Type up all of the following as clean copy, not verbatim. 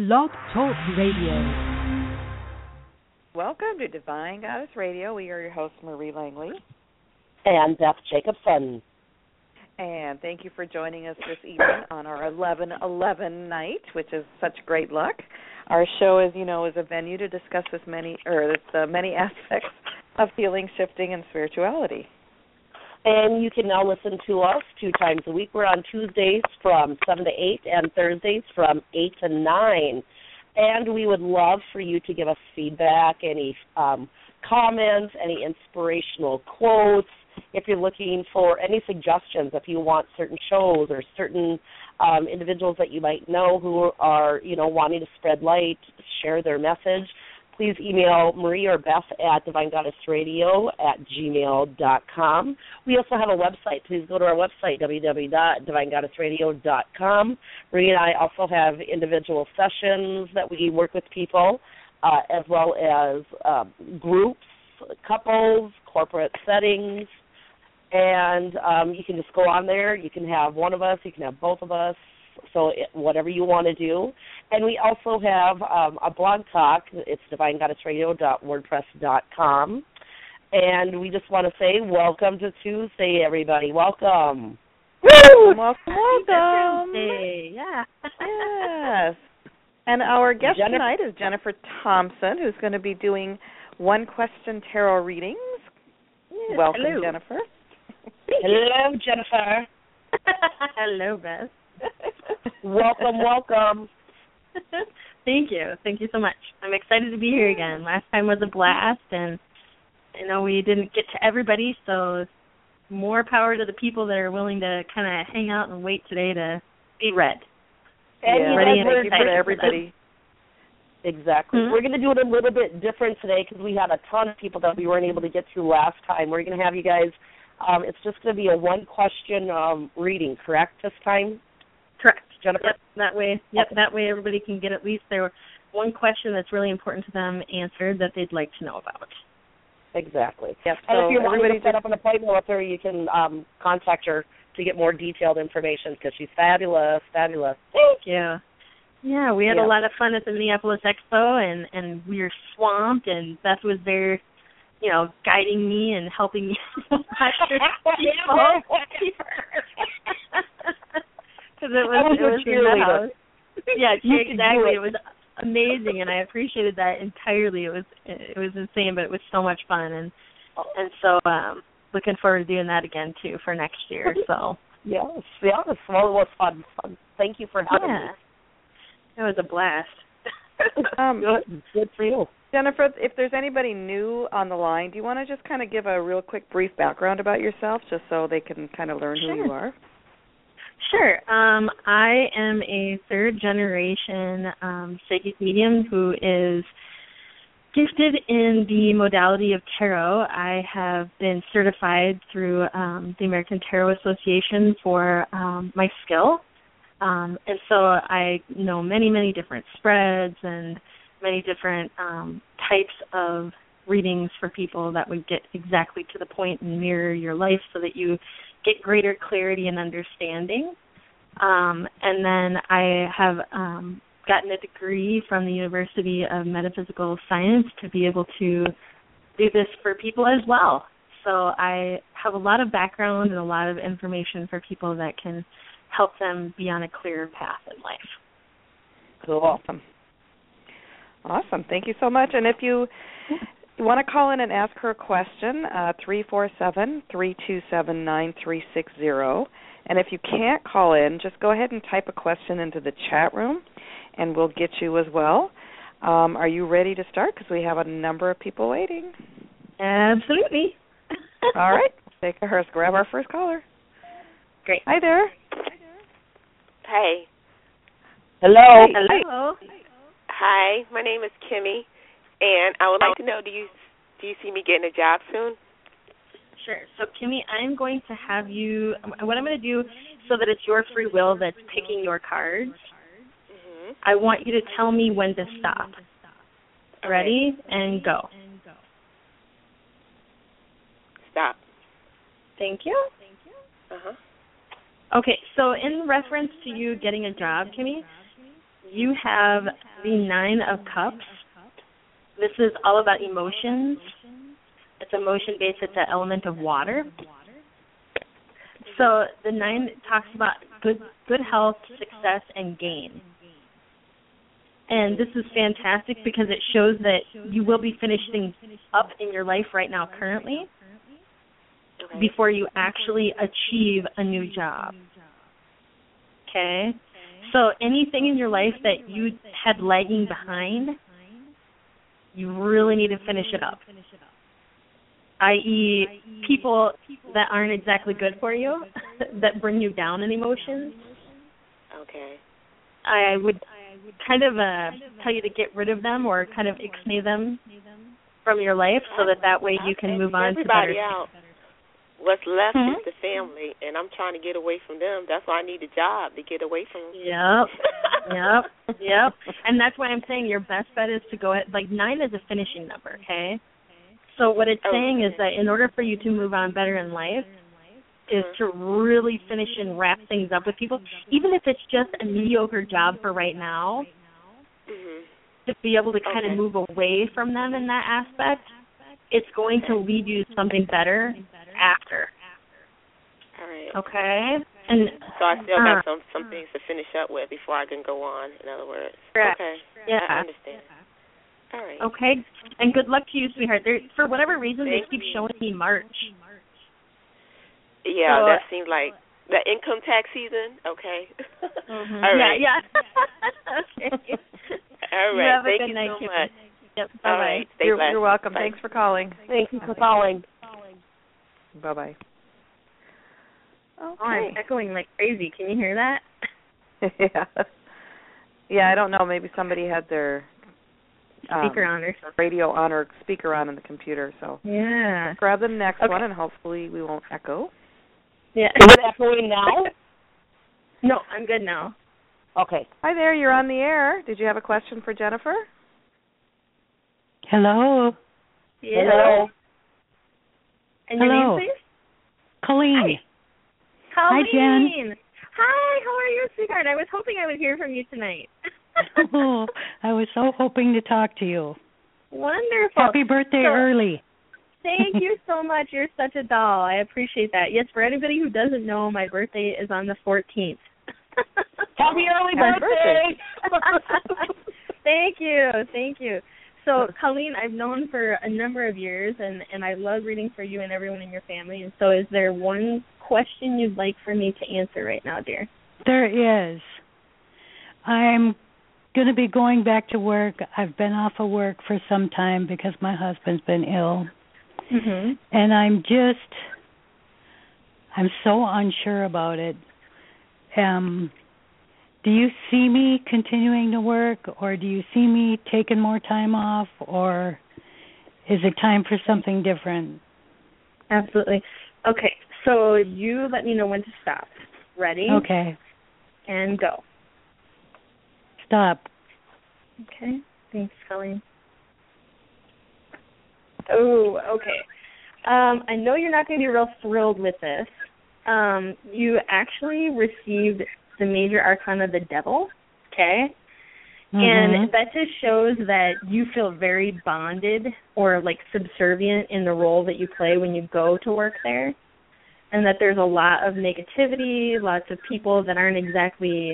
Blog Talk Radio. Welcome to Divine Goddess Radio. We are your hosts, Marie Langley. And Beth Jacobson. And thank you for joining us this evening on our 11/11 night, which is such great luck. Our show, as you know, is a venue to discuss the many aspects of healing, shifting, and spirituality. And you can now listen to us 2 times a week. We're on Tuesdays from 7 to 8 and Thursdays from 8 to 9. And we would love for you to give us feedback, any comments, any inspirational quotes. If you're looking for any suggestions, if you want certain shows or certain individuals that you might know who are, wanting to spread light, share their message, please email Marie or Beth at divinegoddessradio@gmail.com. We also have a website. Please go to our website, www.divinegoddessradio.com. Marie and I also have individual sessions that we work with people, as well as groups, couples, corporate settings. And you can just go on there. You can have one of us. You can have both of us. So whatever you want to do. And we also have a blog talk. It's divinegoddessradio.wordpress.com. And we just want to say welcome to Tuesday, everybody. Welcome. Woo! Welcome. Tuesday. Yeah. Yes. And our guest tonight is Jennifer Thompson, who's going to be doing one-question tarot readings. Yes. Welcome, hello. Jennifer. Hello, Jennifer. Hello, Beth. Welcome. Thank you so much. I'm excited to be here again. Last time was a blast, and I know we didn't get to everybody, so more power to the people that are willing to kind of hang out and wait today to be read. And ready and thank you for everybody. Exactly. Mm-hmm. We're going to do it a little bit different today because we had a ton of people that we weren't able to get to last time. We're going to have you guys, it's just going to be a one-question reading, correct, this time? Correct. Jennifer? Yep, that way everybody can get at least their one question that's really important to them answered that they'd like to know about. Exactly. Yep. And So if you're everybody wanting to set up an appointment with her, you can contact her to get more detailed information because she's fabulous. Thank you. Yeah, we had a lot of fun at the Minneapolis Expo, and we were swamped, and Beth was there, guiding me and helping me watch her people. Because it was in the house. Yeah, exactly. It was amazing, and I appreciated that entirely. It was insane, but it was so much fun, and so looking forward to doing that again too for next year. So yes, well, it was fun. Thank you for having me. It was a blast. Good for you. Jennifer, if there's anybody new on the line, do you want to just kind of give a real quick brief background about yourself just so they can kind of learn who you are? Sure. I am a third-generation psychic medium who is gifted in the modality of tarot. I have been certified through the American Tarot Association for my skill. And so I know many, many different spreads and many different types of readings for people that would get exactly to the point and mirror your life so that you get greater clarity and understanding. And then I have gotten a degree from the University of Metaphysical Science to be able to do this for people as well. So I have a lot of background and a lot of information for people that can help them be on a clearer path in life. Cool. Awesome. Thank you so much. And if you want to call in and ask her a question, 347-327-9360. And if you can't call in, just go ahead and type a question into the chat room, and we'll get you as well. Are you ready to start? Because we have a number of people waiting. Absolutely. All right. Take a Let's grab our first caller. Great. Hi there. Hey. Hello. Hello. Hi, my name is Kimmy, and I would like to know, do you see me getting a job soon? Sure. So, Kimmy, I'm going to have you, what I'm going to do so that it's your free will that's picking your cards, I want you to tell me when to stop. Okay. Ready? And go. Stop. Thank you. Uh-huh. Okay, so in reference to you getting a job, Kimmy, you have the Nine of Cups. This is all about emotions. It's emotion-based. It's an element of water. So the 9 talks about good health, success, and gain. And this is fantastic because it shows that you will be finishing up in your life right now currently before you actually achieve a new job. Okay? So anything in your life that you had lagging behind, you really need to finish it up. I.e., people that aren't exactly good for you, that bring you down in emotions. Okay. I would kind of tell you to get rid of them or kind of ixnay them from your life so that way you can move on to better. Out. What's left is the family, and I'm trying to get away from them. That's why I need a job, to get away from them. Yep. And that's why I'm saying your best bet is to go ahead. Like 9 is a finishing number, okay? So what it's saying is that in order for you to move on better in life is to really finish and wrap things up with people, even if it's just a mediocre job for right now, to be able to kind of move away from them in that aspect. It's going to lead you to something better after. All right. Okay? And so I still got some things to finish up with before I can go on, in other words. Correct. Okay. Yeah. I understand. All right. Okay. And good luck to you, sweetheart. For whatever reason, they keep showing me March. Yeah, so, that seems like the income tax season. Okay. All right. Yeah. Okay. All right. Thank you so much. Yep. Bye-bye. Right. You're welcome. Bye. Thanks for calling. Thank you for calling. Bye-bye. Okay. Oh, I'm echoing like crazy. Can you hear that? Yeah, I don't know. Maybe somebody had their speaker on or something. Radio on or speaker on in the computer. So yeah. Grab the next one, and hopefully we won't echo. Yeah. Is it echoing now? No, I'm good now. Okay. Hi there. You're on the air. Did you have a question for Jennifer? Hello. Yeah. Hello. And your name, please? Colleen. Hi, Jen. Hi, how are you, sweetheart? I was hoping I would hear from you tonight. Oh, I was so hoping to talk to you. Wonderful. Happy birthday early. Thank you so much. You're such a doll. I appreciate that. Yes, for anybody who doesn't know, my birthday is on the 14th. Happy early birthday. Thank you. So, Colleen, I've known for a number of years, and I love reading for you and everyone in your family. And so is there one question you'd like for me to answer right now, dear? There is. I'm going to be going back to work. I've been off of work for some time because my husband's been ill. Mm-hmm. And I'm so unsure about it. Do you see me continuing to work, or do you see me taking more time off, or is it time for something different? Absolutely. Okay, so you let me know when to stop. Ready? Okay. And go. Stop. Okay. Thanks, Colleen. Oh, okay. I know you're not going to be real thrilled with this. You actually received the major arcana of the devil, okay? Mm-hmm. And that just shows that you feel very bonded or like subservient in the role that you play when you go to work there, and that there's a lot of negativity, lots of people that aren't exactly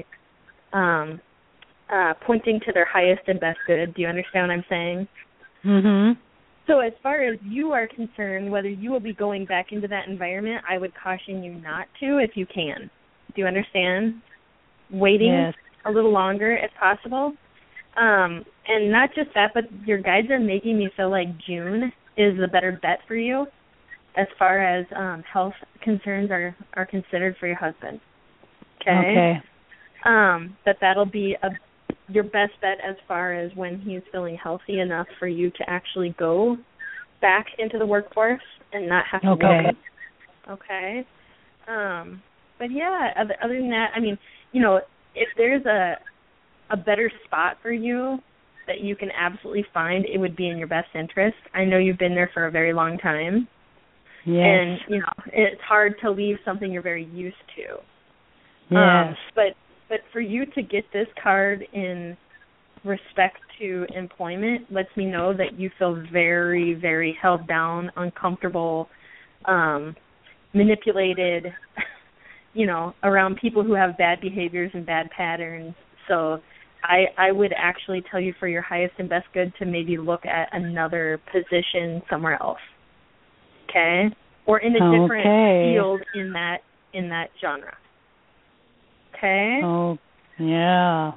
pointing to their highest and best good. Do you understand what I'm saying? Mm-hmm. So as far as you are concerned, whether you will be going back into that environment, I would caution you not to if you can. Do you understand? Waiting a little longer if possible. And not just that, but your guides are making me feel like June is the better bet for you as far as health concerns are considered for your husband. Okay? That'll be your best bet as far as when he's feeling healthy enough for you to actually go back into the workforce and not have to wait. Okay. But yeah, other than that, I mean, you know, if there's a better spot for you that you can absolutely find, it would be in your best interest. I know you've been there for a very long time. Yes. And, you know, it's hard to leave something you're very used to. Yes. But for you to get this card in respect to employment lets me know that you feel very, very held down, uncomfortable, manipulated, around people who have bad behaviors and bad patterns. So I would actually tell you for your highest and best good to maybe look at another position somewhere else. Okay? Or in a different field in that genre. Okay? Oh, yeah.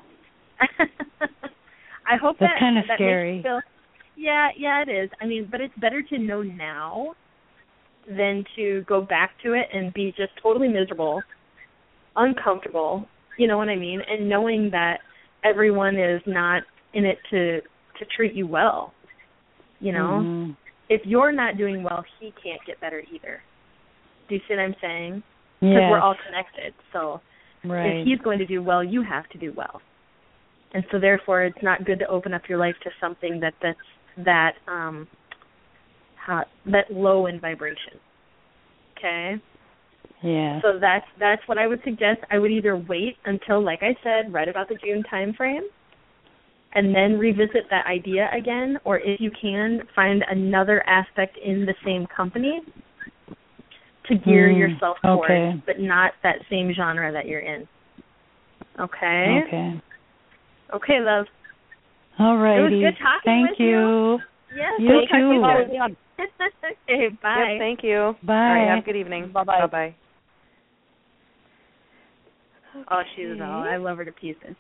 I hope that's kind of that scary. Makes you feel, yeah, it is. I mean, but it's better to know now than to go back to it and be just totally miserable, uncomfortable, you know what I mean? And knowing that everyone is not in it to treat you well, Mm-hmm. If you're not doing well, he can't get better either. Do you see what I'm saying? Because Yes. we're all connected. So right. if he's going to do well, you have to do well. And so therefore it's not good to open up your life to something that's that low in vibration. Okay? Yeah. So that's what I would suggest. I would either wait until, like I said, right about the June time frame, and then revisit that idea again, or if you can, find another aspect in the same company to gear yourself towards, but not that same genre that you're in. Okay? Okay, love. All righty. It was good talking with you. Yes, you too. Okay, bye. Yep, thank you. Bye. All right, have a good evening. Bye-bye. Bye-bye. Oh, she's I love her to pieces.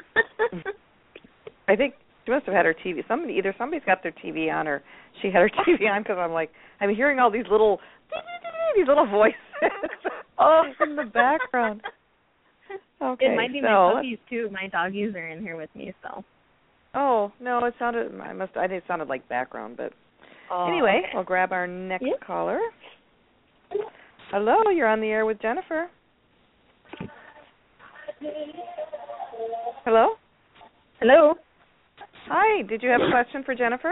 I think she must have had her TV. Somebody's got their TV on, or she had her TV on, because I'm hearing all these little voices in the background. Okay, it might be my puppies too. My doggies are in here with me, so. Oh no, it sounded. I think it sounded like background, but anyway, we'll grab our next caller. Hello, you're on the air with Jennifer. Hello. Hello. Hi. Did you have a question for Jennifer?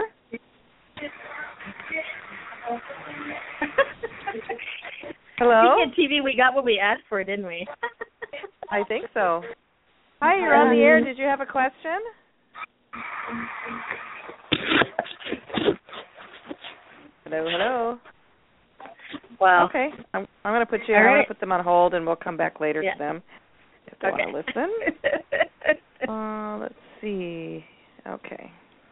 Hello. Speaking of TV, we got what we asked for, didn't we? I think so. Hi, you're on the air. Did you have a question? Hello. Wow. Okay. I'm going to put you. I'm going to put them on hold, and we'll come back later to them if they want to listen. Let's see. Okay.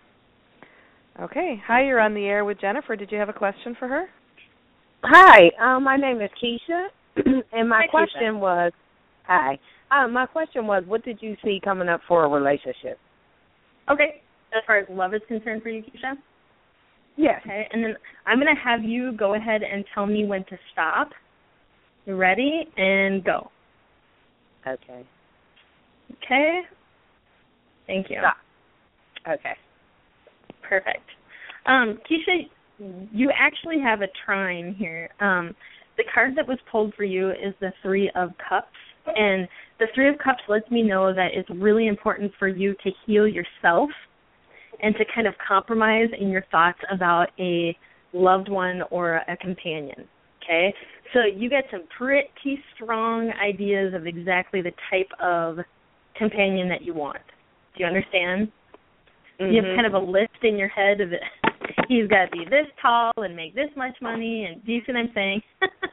Hi, you're on the air with Jennifer. Did you have a question for her? Hi. My name is Keisha, and my question Keisha. was, my question was, what did you see coming up for a relationship? Okay. As far as love is concerned for you, Keisha? Yes. Okay, and then I'm going to have you go ahead and tell me when to stop. You ready? And go. Okay. Okay. Thank you. Stop. Okay. Perfect. Keisha, you actually have a trine here. The card that was pulled for you is the Three of Cups, and the Three of Cups lets me know that it's really important for you to heal yourself and to kind of compromise in your thoughts about a loved one or a companion, okay? So you get some pretty strong ideas of exactly the type of companion that you want. Do you understand? Mm-hmm. You have kind of a list in your head of it. He's got to be this tall and make this much money, and do you see what I'm saying?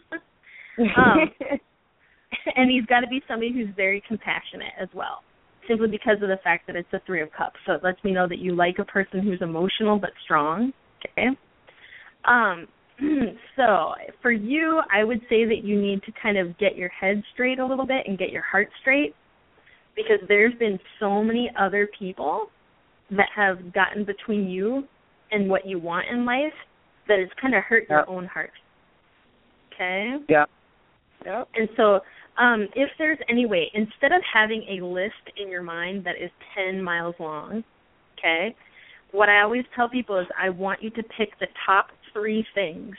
And he's got to be somebody who's very compassionate as well, simply because of the fact that it's the Three of Cups. So it lets me know that you like a person who's emotional but strong, okay? So for you, I would say that you need to kind of get your head straight a little bit and get your heart straight, because there's been so many other people that have gotten between you and what you want in life that it's kind of hurt your own heart. Okay? Yeah. Yep. And so if there's any way, instead of having a list in your mind that is 10 miles long, okay, what I always tell people is I want you to pick the top 3 things,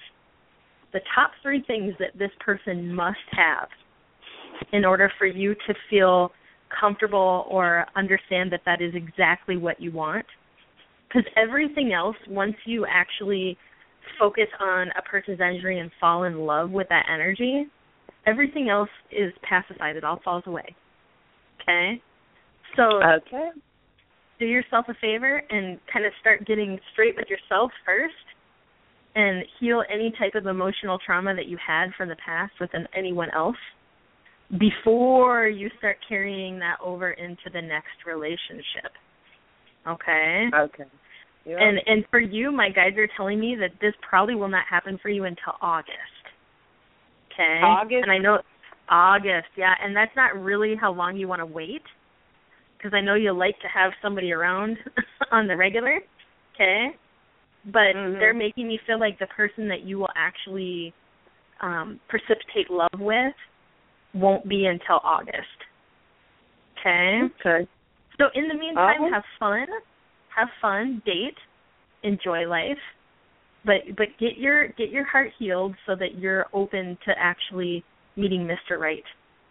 that this person must have in order for you to feel comfortable or understand that that is exactly what you want. Because everything else, once you actually focus on a person's energy and fall in love with that energy, everything else is pacified. It all falls away. Okay? So do yourself a favor and kind of start getting straight with yourself first and heal any type of emotional trauma that you had from the past with anyone else before you start carrying that over into the next relationship. Okay? Okay. Yep. And for you, my guides are telling me that this probably will not happen for you until August. Okay? August? And I know August, yeah, and that's not really how long you want to wait, because I know you like to have somebody around on the regular, okay? But they're making me feel like the person that you will actually precipitate love with won't be until August. Okay? Okay. So in the meantime, have fun, date, enjoy life, but get your heart healed so that you're open to actually meeting Mr. Right.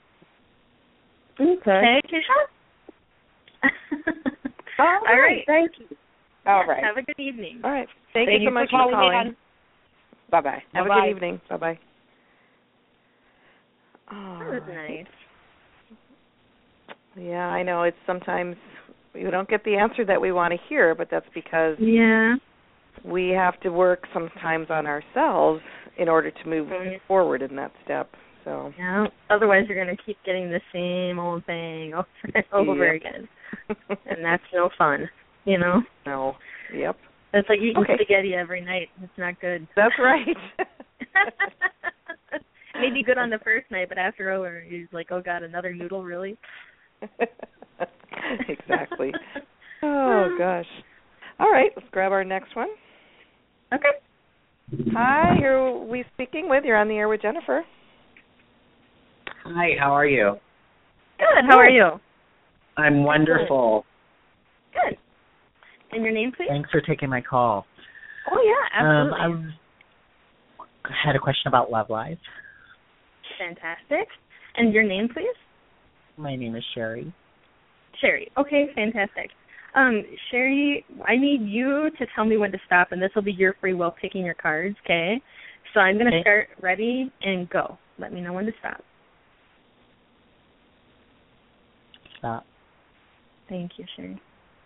Okay. Keisha? All right. Thank you. All right. Have a good evening. All right. Thank you so much for calling. Bye-bye. Have a good evening. Bye-bye. Oh, that was nice. Yeah, I know. It's sometimes we don't get the answer that we want to hear, but that's because we have to work sometimes on ourselves in order to move forward in that step. So yeah. Otherwise, you're going to keep getting the same old thing over and over again, and that's no fun. You know? No. Yep. It's like eating spaghetti every night. It's not good. That's right. Maybe good on the first night, but after over, you're like, oh, God, another noodle, really? Exactly. Oh, gosh. All right, let's grab our next one. Okay. Hi, who are we speaking with? You're on the air with Jennifer. Hi, how are you? Good, how are you? I'm wonderful. Good. And your name, please? Thanks for taking my call. Oh, yeah, absolutely. I had a question about love life. Fantastic. And your name, please? My name is Sherry. Sherry. Okay, fantastic. Sherry, I need you to tell me when to stop, and this will be your free will picking your cards, okay? So I'm going to start ready and go. Let me know when to stop. Stop. Thank you, Sherry.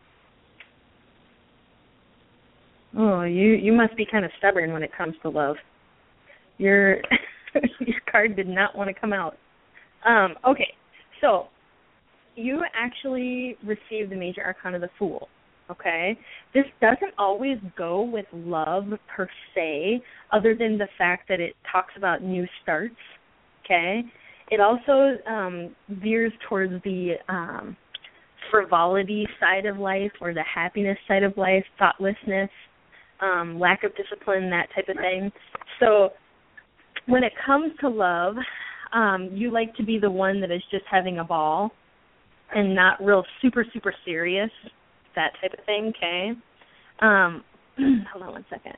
Oh, you must be kind of stubborn when it comes to love. Your card did not want to come out. Okay, so you actually received the Major Arcana of the Fool, okay? This doesn't always go with love per se, other than the fact that it talks about new starts, okay? It also veers towards the frivolity side of life or the happiness side of life, thoughtlessness, lack of discipline, that type of thing. So when it comes to love, you like to be the one that is just having a ball and not real super, super serious, that type of thing, okay? Hold on one second.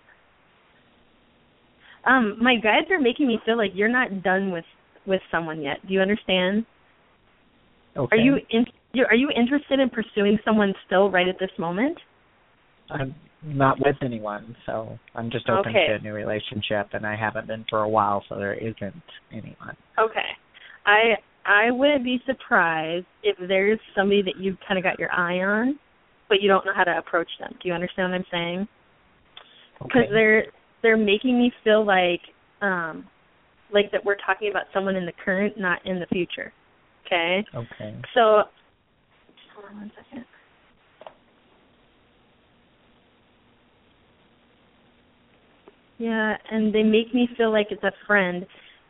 My guides are making me feel like you're not done with someone yet. Do you understand? Okay. Are you interested in pursuing someone still right at this moment? I'm not with anyone, so I'm just open to a new relationship, and I haven't been for a while, so there isn't anyone. Okay. I wouldn't be surprised if there's somebody that you've kind of got your eye on, but you don't know how to approach them. Do you understand what I'm saying? Because they're making me feel like that we're talking about someone in the current, not in the future. Okay? Okay. So, hold on one second. Yeah, and they make me feel like it's a friend.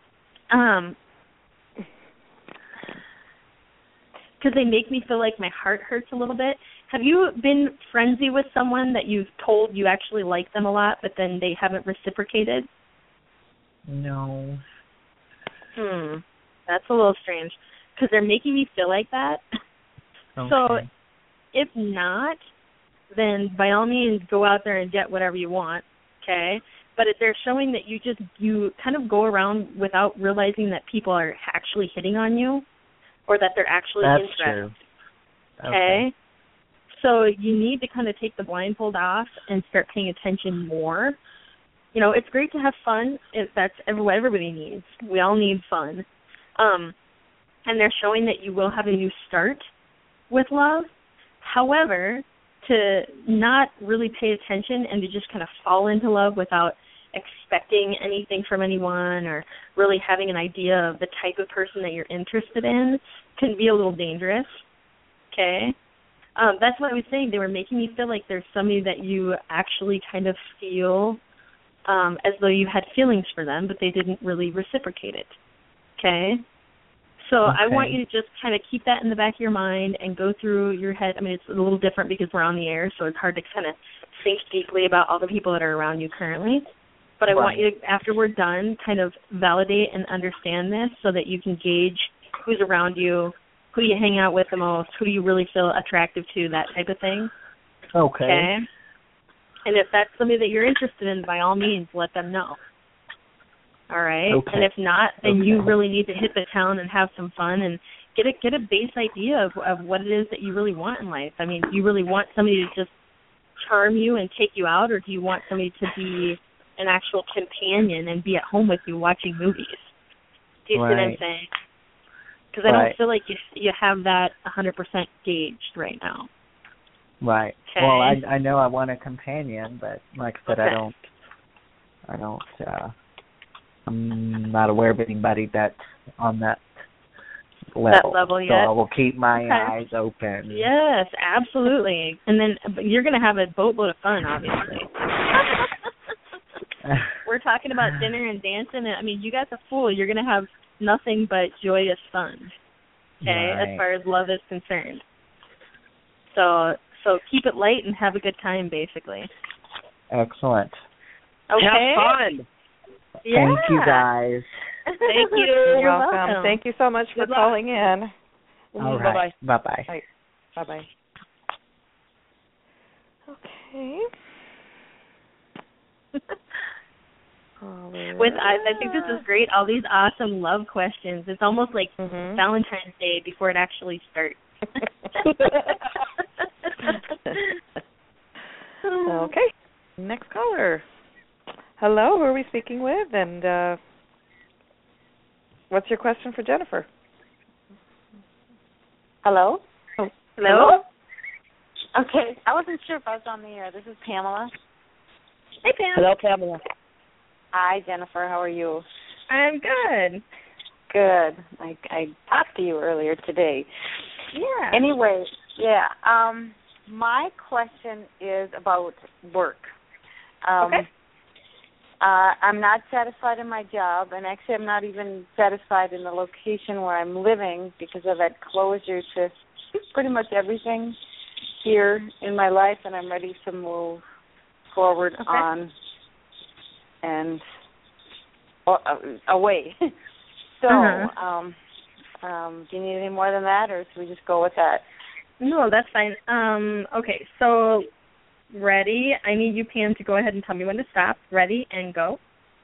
Because they make me feel like my heart hurts a little bit. Have you been friendly with someone that you've told you actually like them a lot, but then they haven't reciprocated? No. That's a little strange, because they're making me feel like that. Okay. So if not, then by all means go out there and get whatever you want, okay? But if they're showing that you kind of go around without realizing that people are actually hitting on you or that they're actually interested. True. Okay? So you need to kind of take the blindfold off and start paying attention more. You know, it's great to have fun. That's what everybody needs. We all need fun. And they're showing that you will have a new start with love. However, to not really pay attention and to just kind of fall into love without expecting anything from anyone or really having an idea of the type of person that you're interested in can be a little dangerous, okay? That's what I was saying. They were making me feel like there's somebody that you actually kind of feel as though you had feelings for them, but they didn't really reciprocate it, okay? So I want you to just kind of keep that in the back of your mind and go through your head. I mean, it's a little different because we're on the air, so it's hard to kind of think deeply about all the people that are around you currently. But I want you to, after we're done, kind of validate and understand this so that you can gauge who's around you, who do you hang out with the most, who do you really feel attractive to, that type of thing. Okay? And if that's somebody that you're interested in, by all means, let them know. All right? Okay. And if not, then you really need to hit the town and have some fun and get a base idea of what it is that you really want in life. I mean, do you really want somebody to just charm you and take you out, or do you want somebody to be an actual companion and be at home with you watching movies? Do you see what I'm saying? Because I don't feel like you have that 100% gauged right now. Right. Okay. Well, I know I want a companion, but like I said, I don't. I'm not aware of anybody that's on that level. That level yet. So I will keep my eyes open. Yes, absolutely. And then you're going to have a boatload of fun, obviously. We're talking about dinner and dancing. I mean, you got the fool. You're going to have nothing but joyous fun, okay, as far as love is concerned. So keep it light and have a good time, basically. Excellent. Have Okay. fun. Yeah. Thank you, guys. Thank you. You're welcome. Thank you so much for calling in. All right. Bye-bye. Bye-bye. Okay. I think this is great. All these awesome love questions. It's almost like Valentine's Day before it actually starts. Okay. Next caller. Hello, who are we speaking with? And what's your question for Jennifer? Hello? Oh, hello? Okay. I wasn't sure if I was on the air. This is Pamela. Hey, Pam. Hello, Pamela. Hi, Jennifer. How are you? I'm good. Good. I talked to you earlier today. Yeah. Anyway, my question is about work. Okay. I'm not satisfied in my job, and actually I'm not even satisfied in the location where I'm living because I've had closure to pretty much everything here in my life, and I'm ready to move forward on and away. So, do you need any more than that, or should we just go with that? No, that's fine. Okay, so ready. I need you, Pam, to go ahead and tell me when to stop. Ready, and go.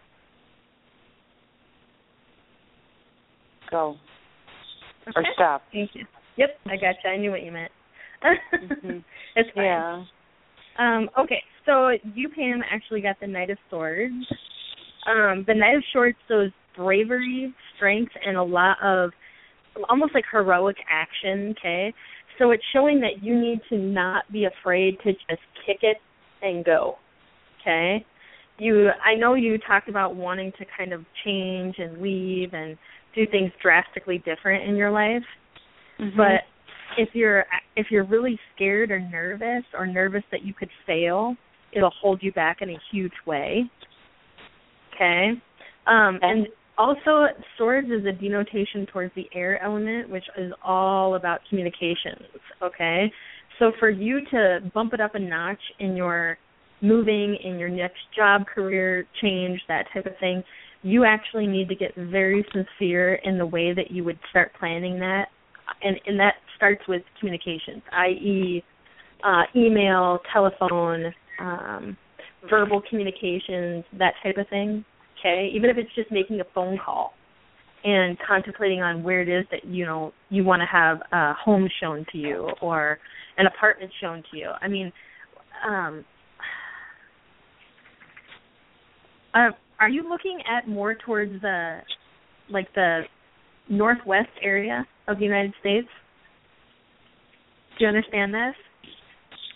Go. Okay. Or stop. Thank you. Yep, I got you. I knew what you meant. It's fine. Yeah. Okay, so you, Pam, actually got the Knight of Swords. The Knight of Swords shows bravery, strength, and a lot of almost like heroic action, okay? So it's showing that you need to not be afraid to just kick it and go, okay? I know you talked about wanting to kind of change and leave and do things drastically different in your life, but if you're really scared or nervous that you could fail, it'll hold you back in a huge way, okay? And also, swords is a denotation towards the air element, which is all about communications, okay? So for you to bump it up a notch in your moving, in your next job, career change, that type of thing, you actually need to get very sincere in the way that you would start planning that. And that starts with communications, i.e. Email, telephone, verbal communications, that type of thing. Okay, even if it's just making a phone call and contemplating on where it is that you want to have a home shown to you or an apartment shown to you. I mean, are you looking at more towards the northwest area of the United States? Do you understand this?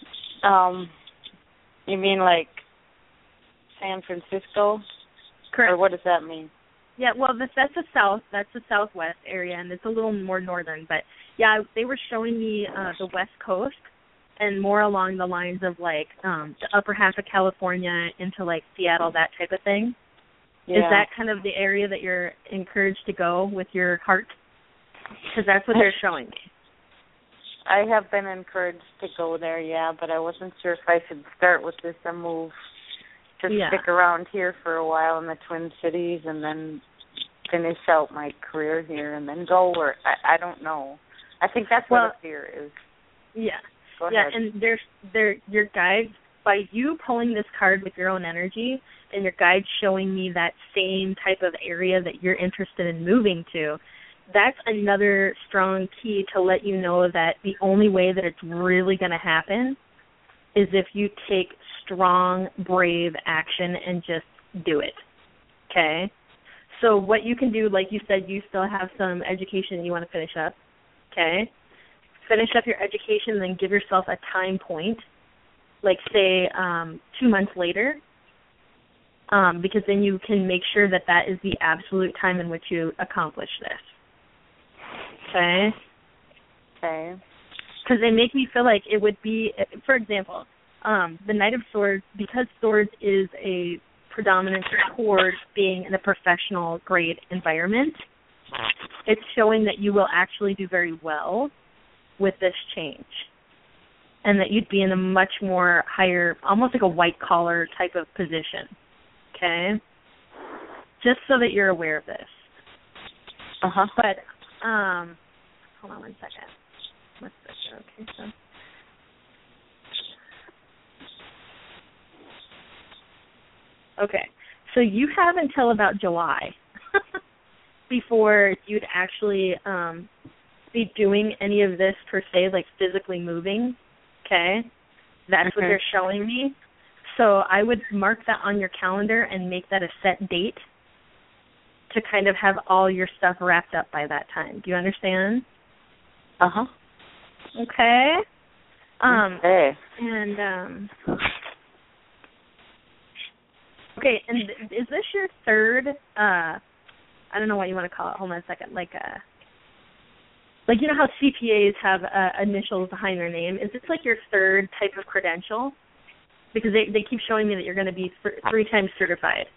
You mean like San Francisco? Correct. Or what does that mean? Yeah, well, that's the south. That's the southwest area, and it's a little more northern. But yeah, they were showing me the west coast, and more along the lines of like the upper half of California into like Seattle, that type of thing. Yeah. Is that kind of the area that you're encouraged to go with your heart? Because that's what they're showing me. I have been encouraged to go there, yeah, but I wasn't sure if I should start with this or move to stick around here for a while in the Twin Cities and then finish out my career here and then go where I don't know. I think that's what a fear is. Yeah. Go yeah, ahead. and there's your guide, by you pulling this card with your own energy and your guide showing me that same type of area that you're interested in moving to, that's another strong key to let you know that the only way that it's really going to happen is if you take strong, brave action and just do it, okay? So what you can do, like you said, you still have some education you want to finish up, okay? Finish up your education, then give yourself a time point, like say 2 months later, because then you can make sure that that is the absolute time in which you accomplish this, okay? Okay. Because they make me feel like it would be, for example, the Knight of Swords, because Swords is a predominance towards being in a professional grade environment, it's showing that you will actually do very well with this change and that you'd be in a much more higher, almost like a white collar type of position, okay? Just so that you're aware of this. Uh-huh. But, hold on 1 second. What's this? Okay, so. Okay, so you have until about July before you'd actually be doing any of this per se, like physically moving, okay? That's what they're showing me. So I would mark that on your calendar and make that a set date to kind of have all your stuff wrapped up by that time. Do you understand? Uh-huh. Okay. Okay. And okay, and is this your third? I don't know what you want to call it. Hold on a second. Like you know how CPAs have initials behind their name. Is this like your third type of credential? Because they keep showing me that you're going to be 3 times certified.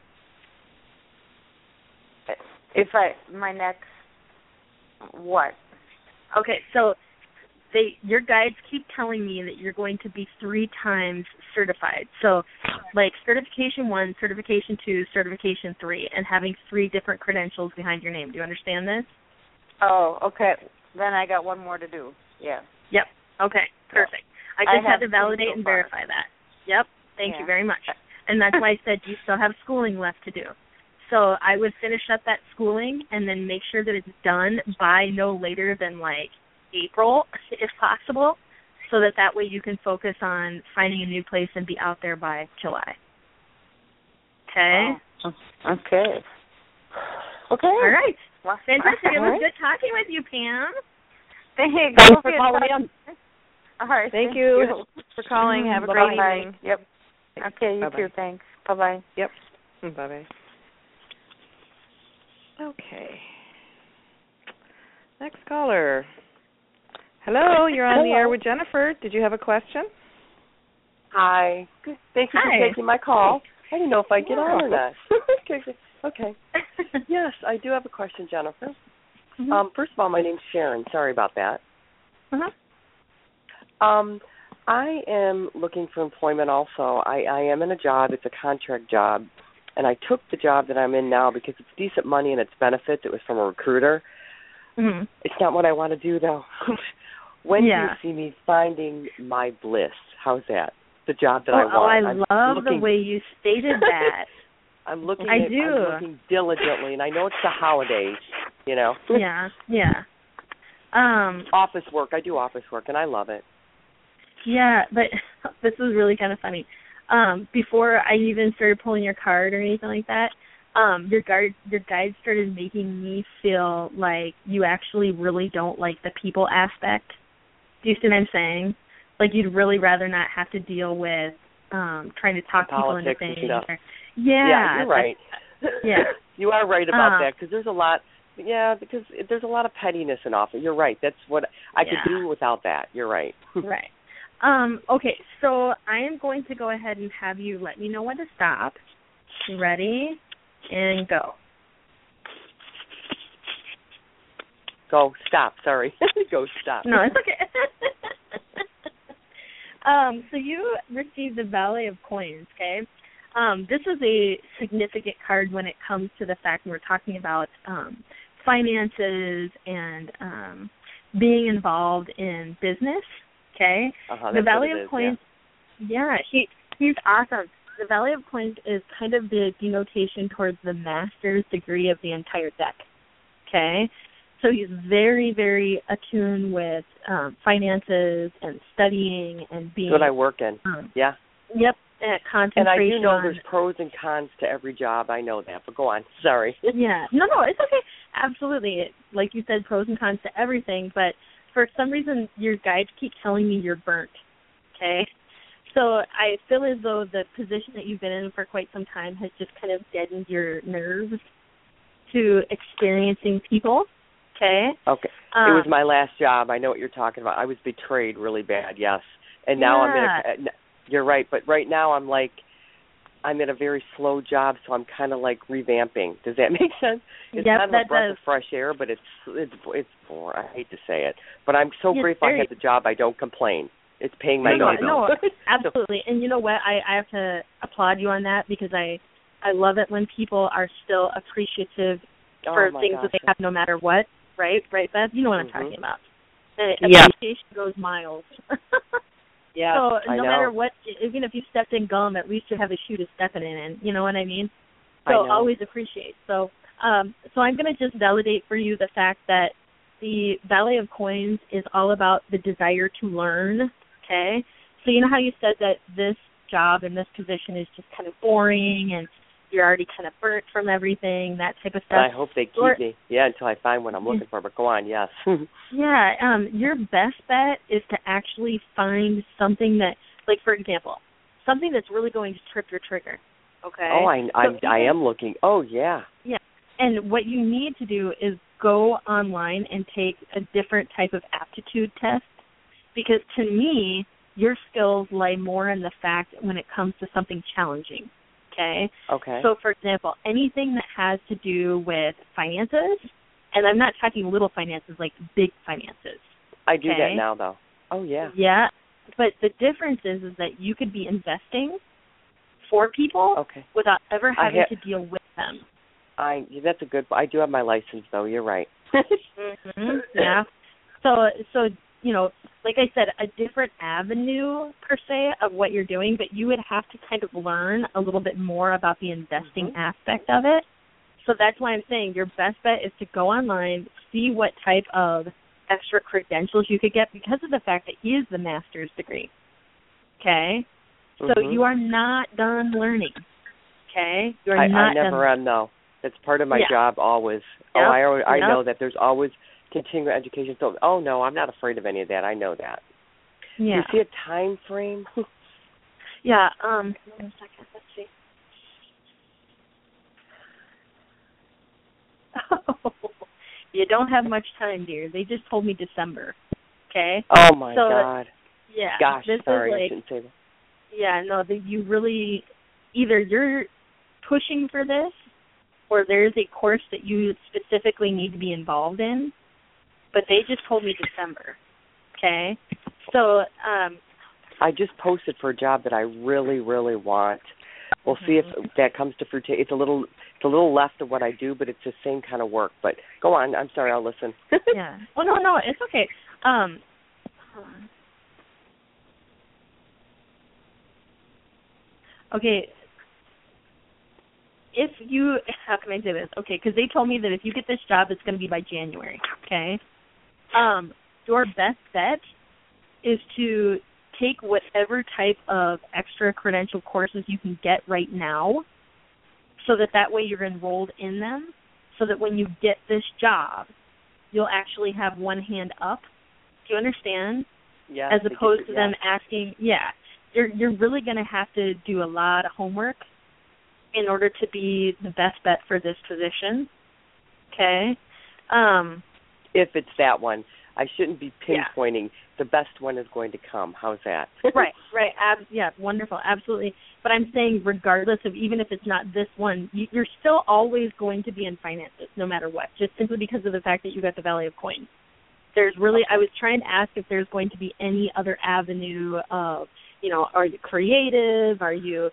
If my next what? Okay, so your guides keep telling me that you're going to be 3 times certified. So, like certification 1, certification 2, certification 3, and having 3 different credentials behind your name. Do you understand this? Oh, okay. Then I got one more to do. Yeah. Yep. Okay. Perfect. I just had to validate and verify that. Yep. Thank you very much. And that's why I said you still have schooling left to do. So I would finish up that schooling and then make sure that it's done by no later than like April, if possible, so that way you can focus on finding a new place and be out there by July. Okay? Oh. Okay. Okay. All right. Well, fantastic. It was good talking with you, Pam. Thanks for calling in. All right. Thank you for calling. Have a great evening. Yep. Okay, you too. Thanks. Bye-bye. Yep. Bye-bye. Okay. Next caller. Hello, you're on the air with Jennifer. Did you have a question? Hi. Thank you for taking my call. I didn't know if I'd get on or not. Okay. Yes, I do have a question, Jennifer. Mm-hmm. First of all, my name's Sharon. Sorry about that. Uh-huh. I am looking for employment also. I am in a job. It's a contract job. And I took the job that I'm in now because it's decent money and it's benefits. It was from a recruiter. Mm-hmm. It's not what I want to do, though. When do you see me finding my bliss? How's that? The job that I want. I love the way you stated that. I'm looking I'm looking diligently, and I know it's the holidays, you know. Yeah. Office work. I do office work, and I love it. Yeah, but this was really kind of funny. Before I even started pulling your card or anything like that, your guide started making me feel like you actually really don't like the people aspect. Do you see what I'm saying? Like you'd really rather not have to deal with trying to talk people into things. Yeah, you're right. Yeah. You are right about that, because there's a lot. Yeah, because there's a lot of pettiness in office. You're right. That's what I could do without that. You're right. Right. Okay, so I am going to go ahead and have you let me know when to stop. You ready? And go. Go. Stop. Sorry. Go. Stop. No, it's okay. So you received the Valet of Coins, okay? This is a significant card when it comes to the fact when we're talking about finances and being involved in business, okay? The Valet of Coins, he's awesome. The Valet of Coins is kind of the denotation towards the master's degree of the entire deck, okay? So he's very, very attuned with finances and studying and being. That's what I work in. Yeah. Yep. Concentration. And I do know there's pros and cons to every job. I know that, but go on. Sorry. Yeah. No, it's okay. Absolutely. Like you said, pros and cons to everything, but for some reason your guides keep telling me you're burnt, okay? So I feel as though the position that you've been in for quite some time has just kind of deadened your nerves to experiencing people. Okay. Okay. It was my last job. I know what you're talking about. I was betrayed really bad, yes. And now I'm in you're right, but right now I'm in a very slow job, so I'm kind of like revamping. Does that make sense? It's kind of a breath of fresh air, but it's boring. I hate to say it, but I'm so grateful I have the job. I don't complain. It's paying my bills. No, absolutely. And you know what? I have to applaud you on that, because I love it when people are still appreciative for things that they have no matter what. Right, Beth? You know what I'm talking about. Appreciation goes miles. Yeah, so no matter what, even if you stepped in gum, at least you have a shoe to step in it in. You know what I mean? So always appreciate. So I'm going to just validate for you the fact that the Valet of Coins is all about the desire to learn, okay? So you know how you said that this job and this position is just kind of boring and you're already kind of burnt from everything, that type of stuff. I hope they keep me, until I find what I'm looking for. But go on, yes. Your best bet is to actually find something that, like, for example, something that's really going to trip your trigger, okay? Oh, I am looking. Oh, yeah. Yeah, and what you need to do is go online and take a different type of aptitude test, because to me, your skills lie more in the fact when it comes to something challenging. Okay. So, for example, anything that has to do with finances, and I'm not talking little finances, like big finances. I do that now, though. Oh, yeah. Yeah, but the difference is that you could be investing for people without ever having to deal with them. That's a good. I do have my license, though. You're right. Yeah. So you know, like I said, a different avenue, per se, of what you're doing, but you would have to kind of learn a little bit more about the investing aspect of it. So that's why I'm saying your best bet is to go online, see what type of extra credentials you could get, because of the fact that he is the master's degree. Okay? So you are not done learning. Okay? I never am, though. It's part of my job always. Yep. I know that there's always continuing education. So, no, I'm not afraid of any of that. I know that. Yeah. Do you see a time frame? Yeah. Hold on a second. Let's see. You don't have much time, dear. They just told me December. Okay? Oh, my God. Yeah. Gosh, sorry, I shouldn't say that. Yeah, no, you really, either you're pushing for this or there's a course that you specifically need to be involved in, but they just told me December, okay? So I just posted for a job that I really, really want. We'll see if that comes to fruition. It's a little left of what I do, but it's the same kind of work. But go on. I'm sorry. I'll listen. Yeah. Well, no, it's okay. Hold on. Okay. How can I do this? Okay, because they told me that if you get this job, it's going to be by January, okay? Your best bet is to take whatever type of extra credential courses you can get right now, so that way you're enrolled in them, so that when you get this job, you'll actually have one hand up. Do you understand? Yeah. As opposed to them asking, you're really going to have to do a lot of homework in order to be the best bet for this position. Okay? If it's that one. I shouldn't be pinpointing. The best one is going to come. How's that? Right. Wonderful, absolutely. But I'm saying regardless of, even if it's not this one, you're still always going to be in finances, no matter what, just simply because of the fact that you got the Valley of Coins. There's really, I was trying to ask if there's going to be any other avenue of, are you creative? Are you,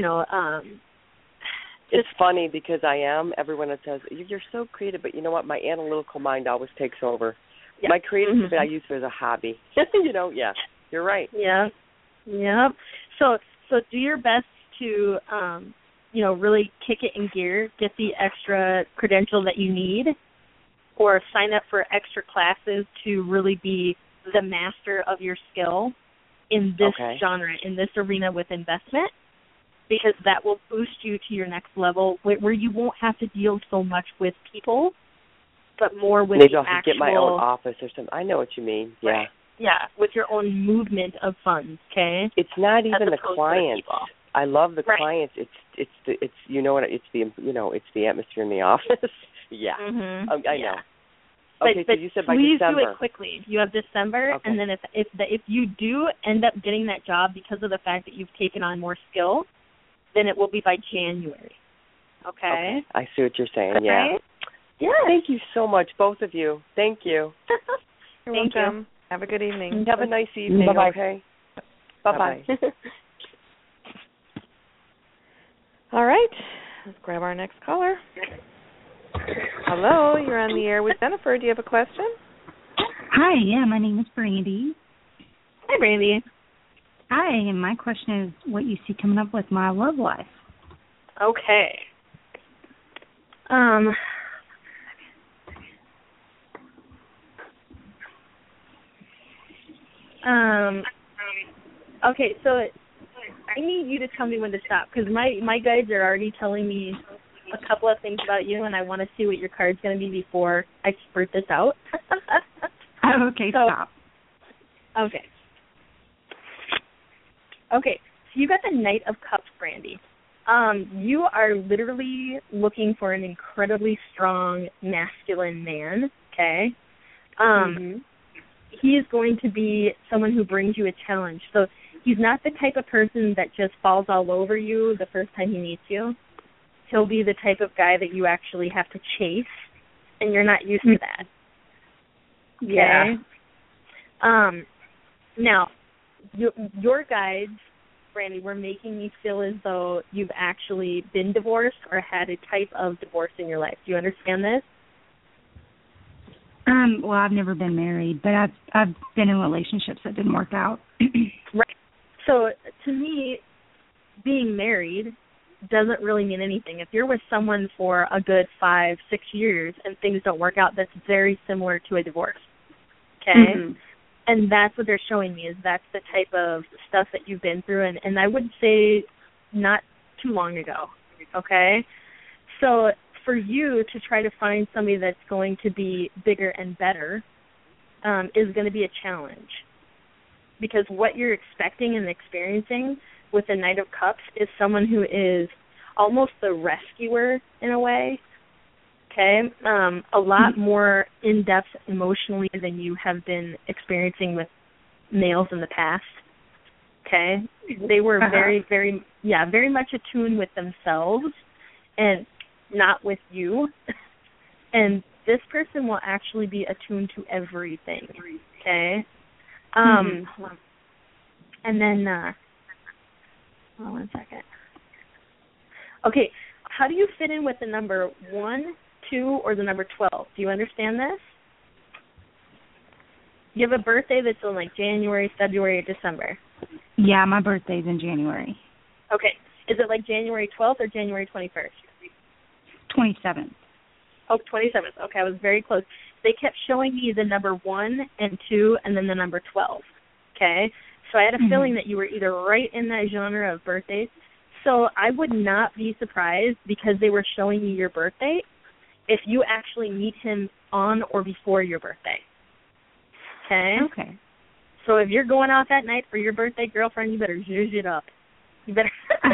It's funny because I am. Everyone that says, you're so creative, but you know what? My analytical mind always takes over. Yeah. My creativity I use it as a hobby. You're right. Yeah. So do your best to, really kick it in gear, get the extra credential that you need, or sign up for extra classes to really be the master of your skill in this genre, in this arena with investment, because that will boost you to your next level where you won't have to deal so much with people, but more with maybe the I'll actual... get my own office or something. I know what you mean. Yeah. Right. Yeah, with your own movement of funds, okay? It's not even the clients. I love the clients. It's the atmosphere in the office. Yeah. Mm-hmm. I know. But so you said by please December. do it quickly. You have December, and then if you do end up getting that job because of the fact that you've taken on more skill, then it will be by January. Okay? I see what you're saying. Okay? Yeah. Yeah. Thank you so much, both of you. Thank you. You're welcome. Have a good evening. Have a nice evening. Bye-bye. Okay. Bye-bye. All right. Let's grab our next caller. Hello, you're on the air with Jennifer. Do you have a question? Hi, my name is Brandy. Hi, Brandy. Hi, and my question is what you see coming up with my love life. Okay. Okay, so I need you to tell me when to stop, because my guides are already telling me a couple of things about you, and I want to see what your card's going to be before I spurt this out. Okay, stop. Okay. Okay, so you got the Knight of Cups, Brandy. You are literally looking for an incredibly strong, masculine man, okay? He is going to be someone who brings you a challenge. So he's not the type of person that just falls all over you the first time he meets you. He'll be the type of guy that you actually have to chase, and you're not used to that. Okay? Yeah. Now, your guides, Brandy, were making me feel as though you've actually been divorced or had a type of divorce in your life. Do you understand this? Well, I've never been married, but I've been in relationships that didn't work out. Right. So to me, being married doesn't really mean anything. If you're with someone for a good 5-6 years and things don't work out, that's very similar to a divorce. Okay? Mm-hmm. And that's what they're showing me, is that's the type of stuff that you've been through, and I would say not too long ago. Okay? So for you to try to find somebody that's going to be bigger and better is going to be a challenge, because what you're expecting and experiencing with the Knight of Cups is someone who is almost the rescuer in a way, okay? A lot more in-depth emotionally than you have been experiencing with males in the past, okay? They were very, very, very much attuned with themselves and not with you. And this person will actually be attuned to everything, okay? And then, hold on 1 second. Okay, how do you fit in with the number 1, 2, or the number 12? Do you understand this? You have a birthday that's in like January, February, or December. Yeah, my birthday's in January. Okay. Is it like January 12th or January 21st? 27th. Oh, 27th. Okay, I was very close. They kept showing me the number 1 and 2 and then the number 12. Okay? So I had a feeling that you were either right in that genre of birthdays. So I would not be surprised, because they were showing you your birthday, if you actually meet him on or before your birthday. Okay? Okay. So if you're going out that night for your birthday, girlfriend, you better zhuzh it up. You better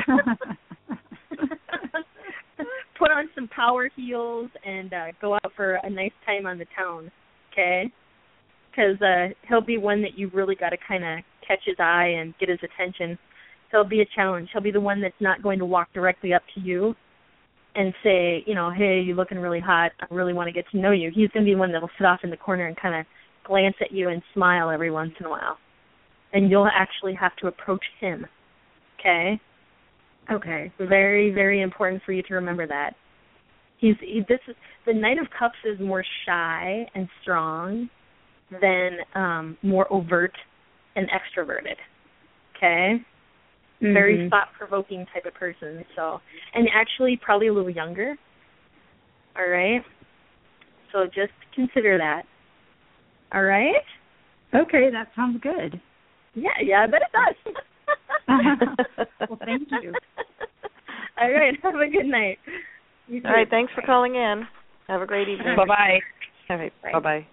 put on some power heels and go out for a nice time on the town, okay? Because he'll be one that you really got to kind of catch his eye and get his attention. He'll be a challenge. He'll be the one that's not going to walk directly up to you and say, you know, hey, you're looking really hot. I really want to get to know you. He's going to be one that will sit off in the corner and kind of glance at you and smile every once in a while. And you'll actually have to approach him, okay? Okay. Very, very important for you to remember that. The Knight of Cups is more shy and strong than more overt and extroverted, okay? Mm-hmm. Very thought-provoking type of person. So, and actually probably a little younger, all right? So just consider that, all right? Okay, that sounds good. Yeah, I bet it does. Well, thank you. All right, have a good night. All right, thanks for calling in. Have a great evening. Bye-bye. All right, bye-bye.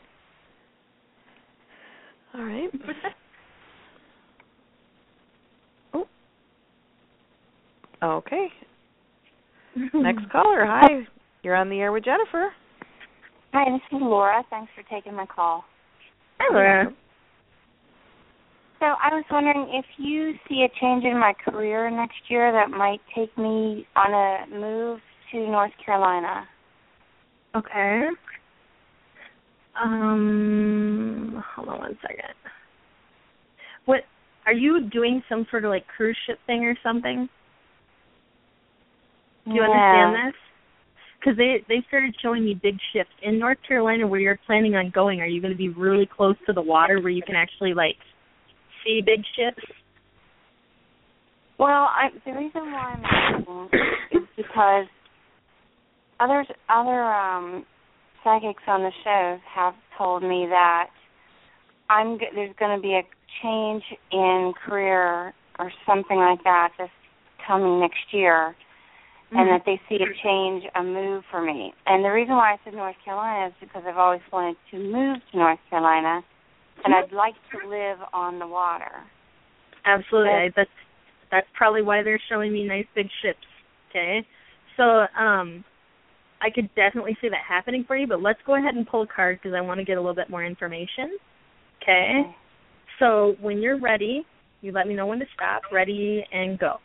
All right. Oh. Okay. Next caller. Hi. You're on the air with Jennifer. Hi, this is Laura. Thanks for taking my call. Hi, Laura. So I was wondering if you see a change in my career next year that might take me on a move to North Carolina. Okay. Hold on one second. What are you doing? Some sort of like cruise ship thing or something? Do you understand this? Because they started showing me big ships in North Carolina where you're planning on going. Are you going to be really close to the water where you can actually like see big ships? Well, the reason why I'm asking is because other psychics on the show have told me that there's going to be a change in career or something like that that's coming next year, and that they see a change, a move for me. And the reason why I said North Carolina is because I've always wanted to move to North Carolina, and I'd like to live on the water. Absolutely. That's probably why they're showing me nice big ships, okay? So I could definitely see that happening for you, but let's go ahead and pull a card because I want to get a little bit more information, okay? So when you're ready, you let me know when to stop. Ready and go.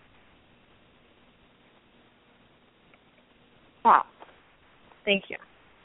Stop. Thank you.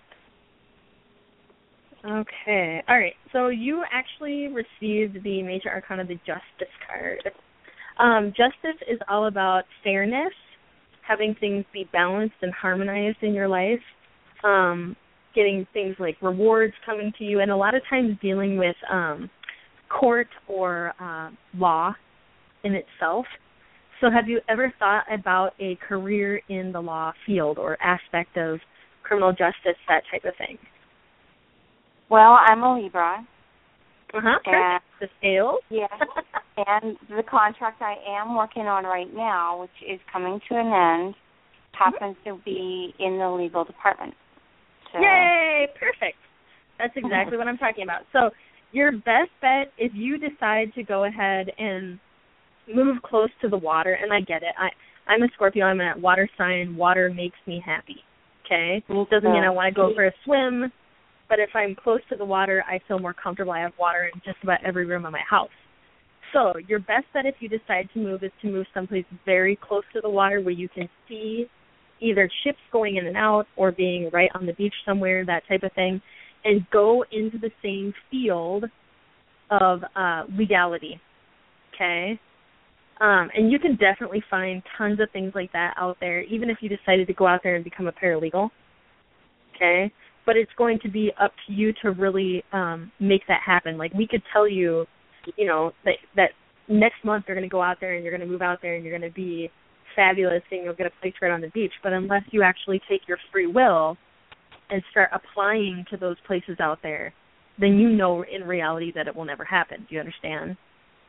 Okay. All right. So you actually received the Major Arcana, the Justice card. Justice is all about fairness, having things be balanced and harmonized in your life, getting things like rewards coming to you, and a lot of times dealing with court or law in itself. So have you ever thought about a career in the law field or aspect of criminal justice, that type of thing? Well, I'm a Libra. And the scales? Yeah. And the contract I am working on right now, which is coming to an end, happens to be in the legal department. So. Yay! Perfect. That's exactly what I'm talking about. So your best bet, if you decide to go ahead and move close to the water, and I get it. I'm a Scorpio. I'm a water sign. Water makes me happy, okay? It doesn't mean I want to go for a swim, but if I'm close to the water, I feel more comfortable. I have water in just about every room of my house. So your best bet if you decide to move is to move someplace very close to the water where you can see either ships going in and out or being right on the beach somewhere, that type of thing, and go into the same field of legality, okay? And you can definitely find tons of things like that out there, even if you decided to go out there and become a paralegal, okay? But it's going to be up to you to really make that happen. Like, we could tell you, you know, that next month you're going to go out there and you're going to move out there and you're going to be fabulous and you'll get a place right on the beach. But unless you actually take your free will and start applying to those places out there, then you know in reality that it will never happen. Do you understand?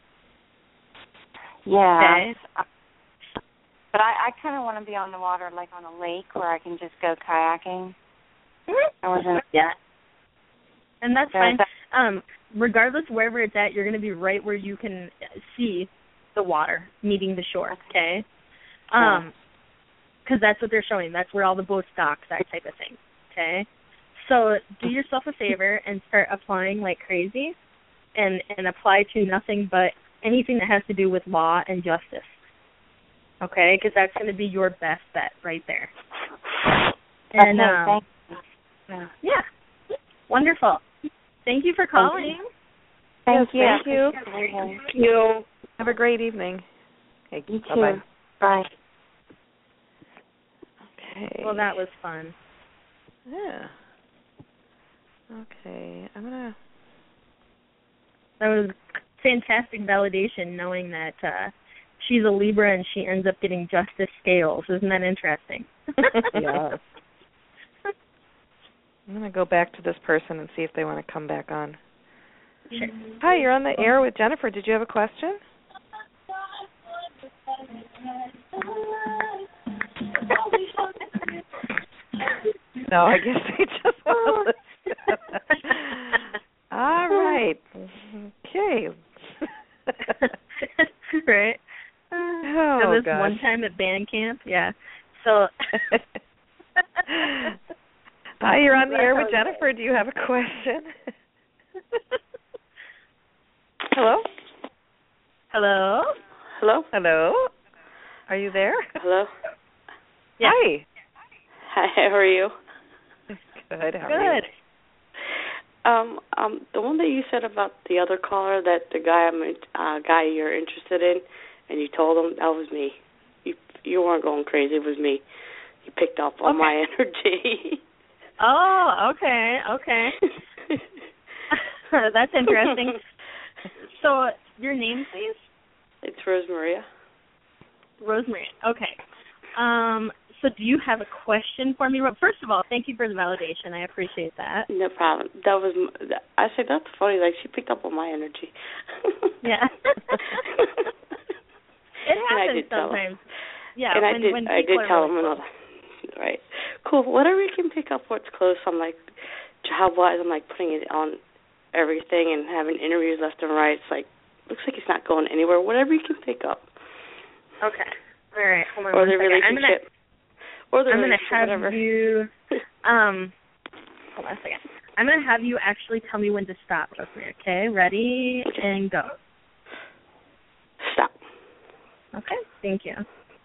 Yeah. Okay. But I kind of want to be on the water, like on a lake where I can just go kayaking. Yeah. And that's fine. regardless wherever it's at, you're going to be right where you can see the water meeting the shore, okay? Because that's what they're showing. That's where all the boats dock, that type of thing, okay? So do yourself a favor and start applying like crazy and apply to nothing but anything that has to do with law and justice, okay? Because that's going to be your best bet right there. And, yeah, wonderful. Thank you for calling. Thank you. Thank you. Have a great evening. Okay, You too. bye-bye. Bye. Okay. Well, that was fun. Yeah. Okay, That was fantastic validation knowing that she's a Libra and she ends up getting justice scales. Isn't that interesting? Yeah. I'm going to go back to this person and see if they want to come back on. Sure. Hi, you're on the air with Jennifer. Did you have a question? No, I guess they just want to listen. All right. Okay. Right. Oh, so this gosh. one time at band camp, yeah. So. Hi, you're on the air with Jennifer. Do you have a question? Hello? Hello? Hello? Hello? Are you there? Hello? Yeah. Hi. Hi, how are you? Good. How are you? Good. The one that you said about the other caller, that the guy you're interested in, and you told him, that was me. You weren't going crazy. It was me. You picked up on my energy. Oh, okay. That's interesting. So, your name, please? It's Rosemaria. Rosemary. Okay. So do you have a question for me? First of all, thank you for the validation. I appreciate that. No problem. I said, that's funny. Like, she picked up on my energy. Yeah. It happens sometimes. Yeah. And I did tell him really another. Right. Cool. Whatever you can pick up what's close. I'm like, job-wise, I'm like putting it on everything and having interviews left and right. It's like, looks like it's not going anywhere. Whatever you can pick up. Okay. All right. Hold on or one the second. relationship. I'm going to have whatever. you, hold on a second. I'm going to have you actually tell me when to stop, Rosemary, okay? Ready, and go. Stop. Okay, thank you.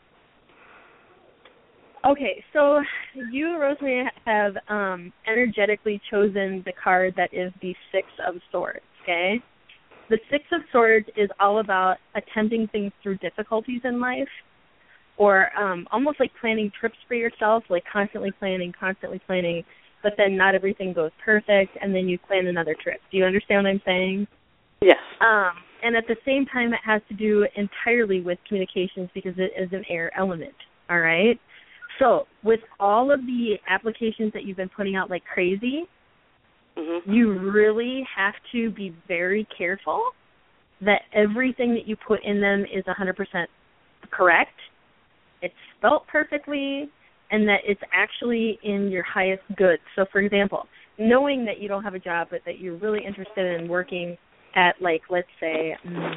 Okay, so you, Rosemary, have energetically chosen the card that is the Six of Swords, okay? The Six of Swords is all about attempting things through difficulties in life, or almost like planning trips for yourself, like constantly planning, but then not everything goes perfect, and then you plan another trip. Do you understand what I'm saying? Yes. And at the same time, it has to do entirely with communications because it is an air element, all right? So with all of the applications that you've been putting out like crazy, you really have to be very careful that everything that you put in them is 100% correct, it's spelt perfectly, and that it's actually in your highest good. So, for example, knowing that you don't have a job but that you're really interested in working at, like, let's say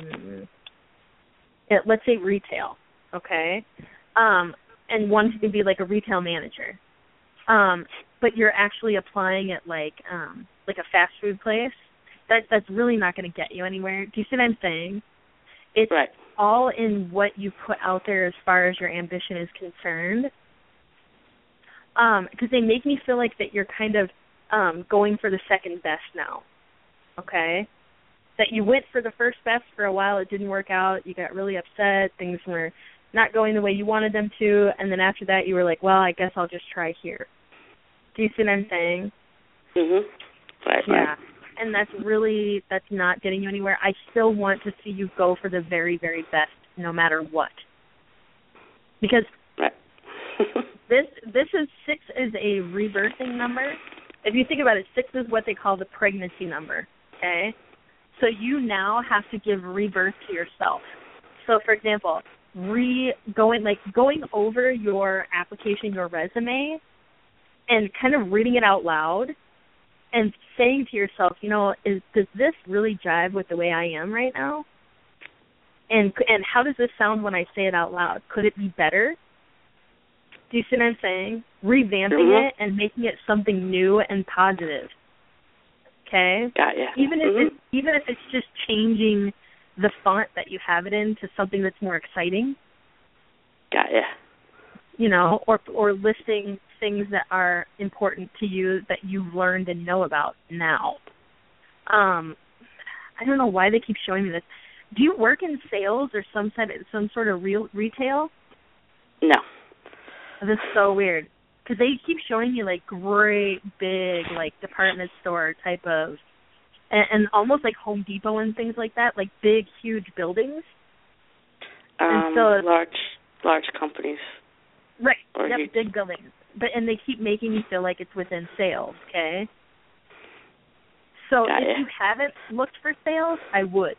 retail, okay, and wanting to be like a retail manager, but you're actually applying at like a fast food place, that's really not going to get you anywhere. Do you see what I'm saying? It's right. All in what you put out there as far as your ambition is concerned. Because they make me feel like that you're kind of going for the second best now, okay? That you went for the first best for a while, it didn't work out, you got really upset, things were not going the way you wanted them to, and then after that you were like, well, I guess I'll just try here. Do you see what I'm saying? Right. Yeah. And that's not getting you anywhere. I still want to see you go for the very, very best, no matter what. Because this is 6 is a reversing number. If you think about it, 6 is what they call the pregnancy number. Okay? So you now have to give rebirth to yourself. So for example, going over your application, your resume, and kind of reading it out loud, and saying to yourself, does this really jive with the way I am right now? And how does this sound when I say it out loud? Could it be better? Do you see what I'm saying? Revamping it and making it something new and positive. Okay? Got ya. Even if it's just changing the font that you have it in to something that's more exciting. Got ya. Or listing things that are important to you that you've learned and know about now. I don't know why they keep showing me this. Do you work in sales or some sort of retail? No. This is so weird. Because they keep showing you, like, great, big, like, department store type of, and almost like Home Depot and things like that, like big, huge buildings. And so, large companies. Right. Yep, big buildings. And they keep making you feel like it's within sales, okay? So if you haven't looked for sales, I would.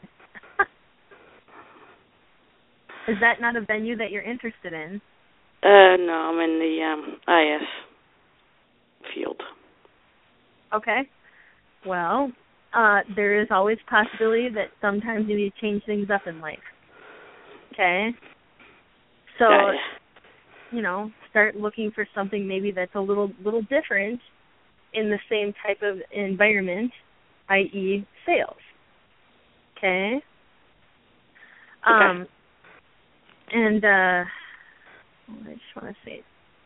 Is that not a venue that you're interested in? No, I'm in the IS field. Okay. Well, there is always possibility that sometimes you need to change things up in life. Okay? So, start looking for something maybe that's a little different in the same type of environment, i.e. sales. Okay? And I just want to say,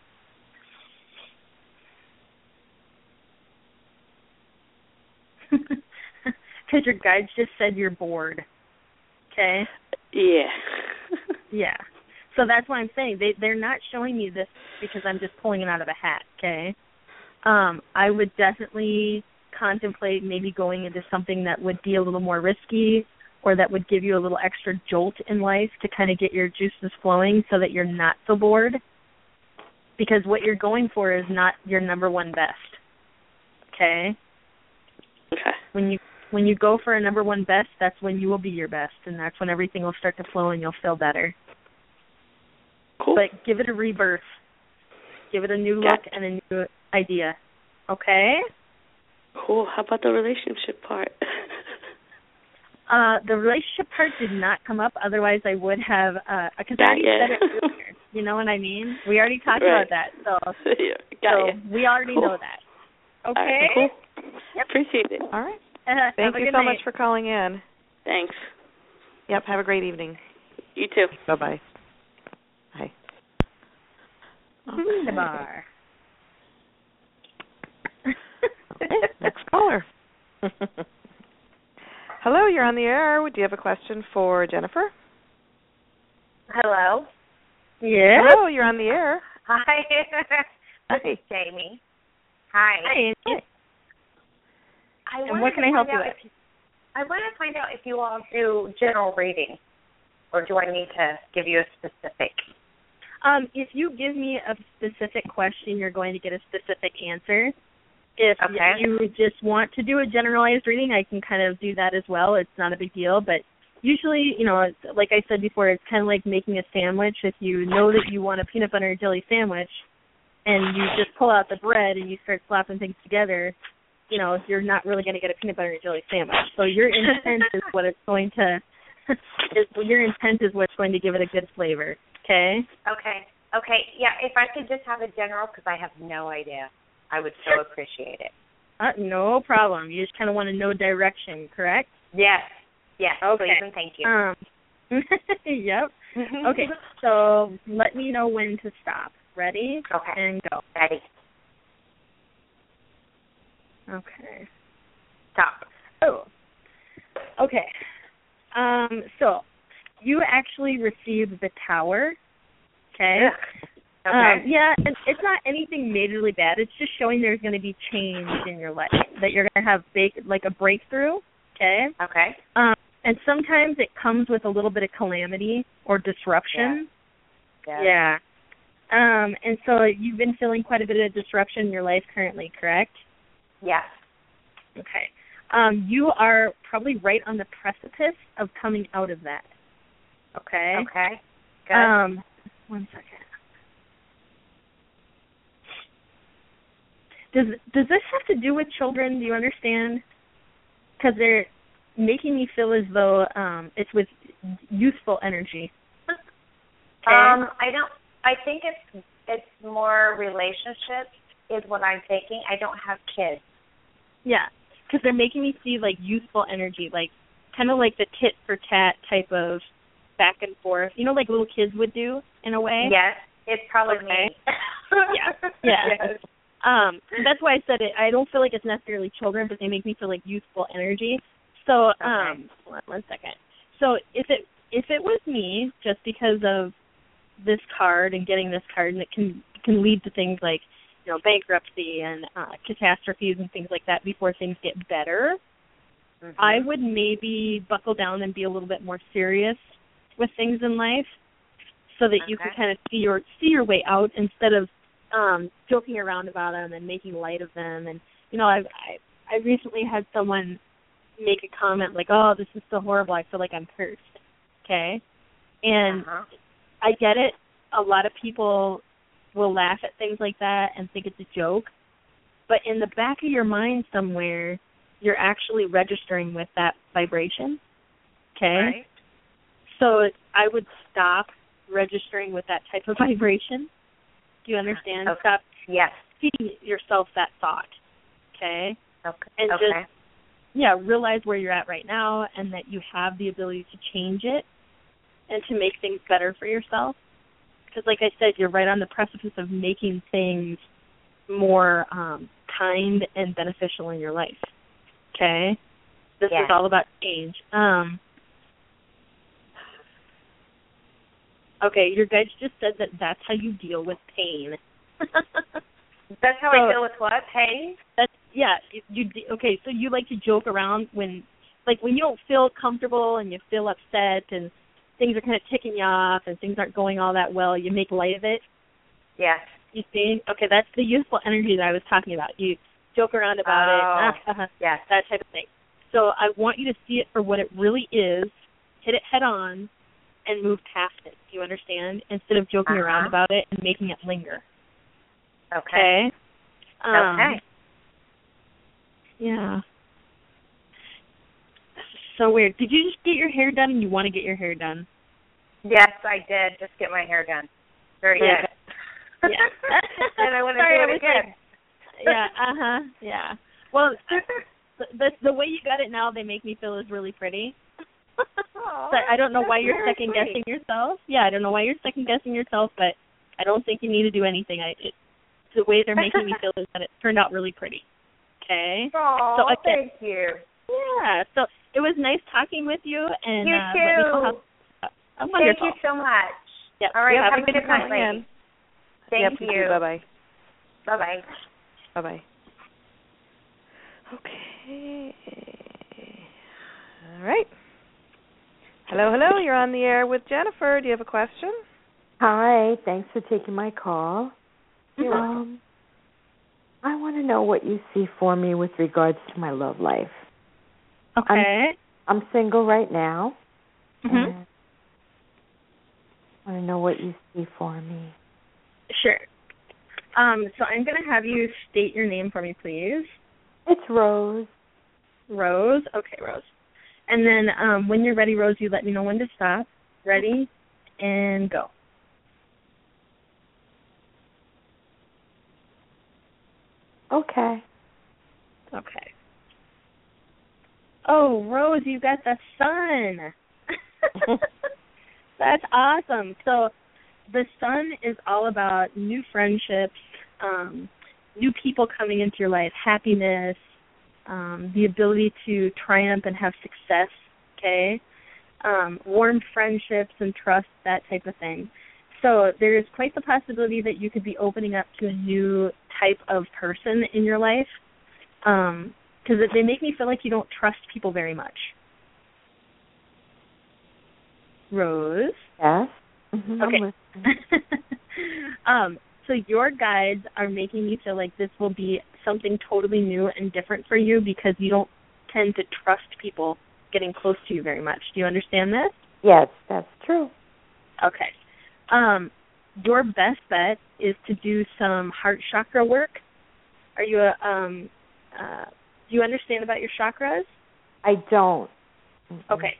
because your guides just said you're bored. Okay? Yeah. Yeah. So that's why I'm saying they're not showing me this because I'm just pulling it out of a hat, okay? I would definitely contemplate maybe going into something that would be a little more risky or that would give you a little extra jolt in life to kind of get your juices flowing so that you're not so bored. Because what you're going for is not your number one best. Okay? Okay. When you go for a number one best, that's when you will be your best, and that's when everything will start to flow and you'll feel better. Cool. But give it a rebirth. Give it a new look and a new idea. Okay? Cool. How about the relationship part? The relationship part did not come up. Otherwise, I would have, because I already said it earlier. You know what I mean? We already talked about that. So we already know that. Okay? Right, cool. Yep. Appreciate it. All right. Thank you so much for calling in. Thanks. Yep. Have a great evening. You too. Bye-bye. Bye. Okay. Bar. Okay, next caller. Hello, you're on the air. Do you have a question for Jennifer? Hello. Yeah. Hello, you're on the air. Hi. Hi. This is Jamie. Hi. Hi. And what can I help you with? I want to find out if you all do general reading, or do I need to give you a specific? If you give me a specific question, you're going to get a specific answer. If you just want to do a generalized reading, I can kind of do that as well. It's not a big deal, but usually, like I said before, it's kind of like making a sandwich. If you know that you want a peanut butter and jelly sandwich, and you just pull out the bread and you start slapping things together, you're not really going to get a peanut butter and jelly sandwich. So your intent is what it's going to. Your intent is what's going to give it a good flavor. Okay. Okay. Yeah. If I could just have a general, because I have no idea, I would so appreciate it. No problem. You just kind of want to know direction, correct? Yes. Okay. Please and thank you. Yep. Okay. So let me know when to stop. Ready? Okay. And go. Ready. Okay. Stop. Oh. Okay. So you actually received the tower. Okay. Okay. Yeah, and it's not anything majorly bad. It's just showing there's going to be change in your life, that you're going to have a breakthrough. Okay. Okay. And sometimes it comes with a little bit of calamity or disruption. Yeah. And so you've been feeling quite a bit of disruption in your life currently, correct? Yes. Okay. You are probably right on the precipice of coming out of that. Okay? Okay. Good. 1 second. Does this have to do with children? Do you understand? Because they're making me feel as though it's with youthful energy. Okay. I think it's more relationships is what I'm taking. I don't have kids. Yeah, because they're making me see like youthful energy, like kind of like the tit for tat type of back and forth. You know, like little kids would do in a way. Yes, it's probably me. Yeah. Yes. That's why I said it. I don't feel like it's necessarily children, but they make me feel like youthful energy. So, hold on 1 second. So if it was me, just because of this card and getting this card, and it can lead to things like, you know, bankruptcy and catastrophes and things like that before things get better, I would maybe buckle down and be a little bit more serious with things in life, so that you can kind of see your way out instead of joking around about them and making light of them. And you know, I recently had someone make a comment like, "Oh, this is so horrible. I feel like I'm cursed." Okay, and I get it. A lot of people will laugh at things like that and think it's a joke, but in the back of your mind somewhere, you're actually registering with that vibration. Okay, right. So I would stop registering with that type of vibration. Do you understand? Okay. Stop yes. feeding yourself that thought. Okay? Okay. And just, realize where you're at right now and that you have the ability to change it and to make things better for yourself. Because like I said, you're right on the precipice of making things more kind and beneficial in your life. Okay? This is all about change. Okay, your guides just said that that's how you deal with pain. That's how I deal with what? Pain? Okay, so you like to joke around when you don't feel comfortable and you feel upset and things are kind of ticking you off and things aren't going all that well, you make light of it. Yes. You see? Okay, that's the youthful energy that I was talking about. You joke around about it. Yes. That type of thing. So I want you to see it for what it really is, hit it head on, and move past it. Do you understand? Instead of joking around about it and making it linger. Okay. Okay. Yeah. So weird. Did you just get your hair done and you want to get your hair done? Yes, I did. Just get my hair done. Very good. Yeah. And I want to do it again. Yeah. Well, the way you got it now, they make me feel is really pretty. So I don't know why you're second guessing yourself. Yeah, I don't know why you're second guessing yourself, but I don't think you need to do anything. The way they're making me feel is that it turned out really pretty. Okay. Oh, so, thank you. Yeah. So it was nice talking with you, and you too. Let me know how wonderful. Thank you so much. Yep. All right. Have a good night, lady. Thank you. Bye bye. Bye bye. Bye bye. Okay. All right. Hello, you're on the air with Jennifer. Do you have a question? Hi, thanks for taking my call. I want to know what you see for me with regards to my love life. Okay. I'm single right now. Mm-hmm. I want to know what you see for me. Sure. So I'm going to have you state your name for me, please. It's Rose. Rose? Okay, Rose. And then when you're ready, Rose, you let me know when to stop. Ready? And go. Okay. Oh, Rose, you got the sun. That's awesome. So the sun is all about new friendships, new people coming into your life, happiness, the ability to triumph and have success, okay? Warm friendships and trust, that type of thing. So there is quite the possibility that you could be opening up to a new type of person in your life, because they make me feel like you don't trust people very much. Rose? Yes? Mm-hmm, okay. So your guides are making me feel like this will be something totally new and different for you because you don't tend to trust people getting close to you very much. Do you understand this? Yes, that's true. Okay. Your best bet is to do some heart chakra work. Are you a do you understand about your chakras? I don't. Okay.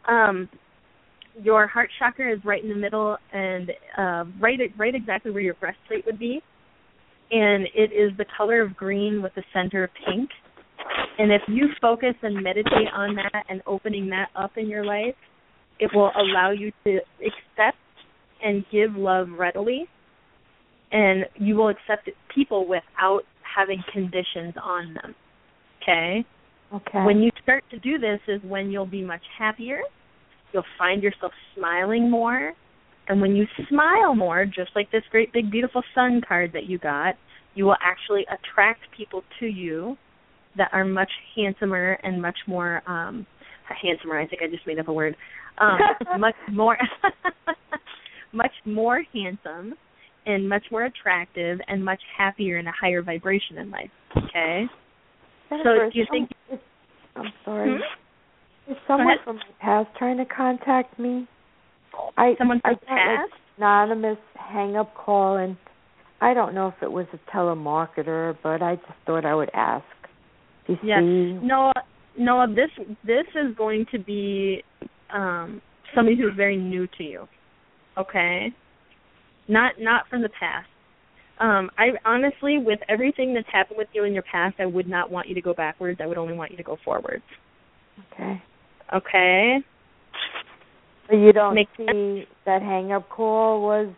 Your heart chakra is right in the middle and right exactly where your breastplate would be. And it is the color of green with the center of pink. And if you focus and meditate on that and opening that up in your life, it will allow you to accept and give love readily. And you will accept people without having conditions on them. Okay? Okay. When you start to do this is when you'll be much happier. You'll find yourself smiling more. And when you smile more, just like this great big beautiful sun card that you got, you will actually attract people to you that are much handsomer and much more handsomer. I think I just made up a word. Much more much more handsome and much more attractive and much happier in a higher vibration in life. Okay? Jennifer, so do you think I'm sorry. Is someone from my past trying to contact me? Someone from the past? Like, anonymous hang-up call, and I don't know if it was a telemarketer, but I just thought I would ask. Do you see? No, this is going to be somebody who's very new to you. Okay? Not from the past. I honestly, with everything that's happened with you in your past, I would not want you to go backwards. I would only want you to go forwards. Okay. Okay. So you don't see that hang-up call was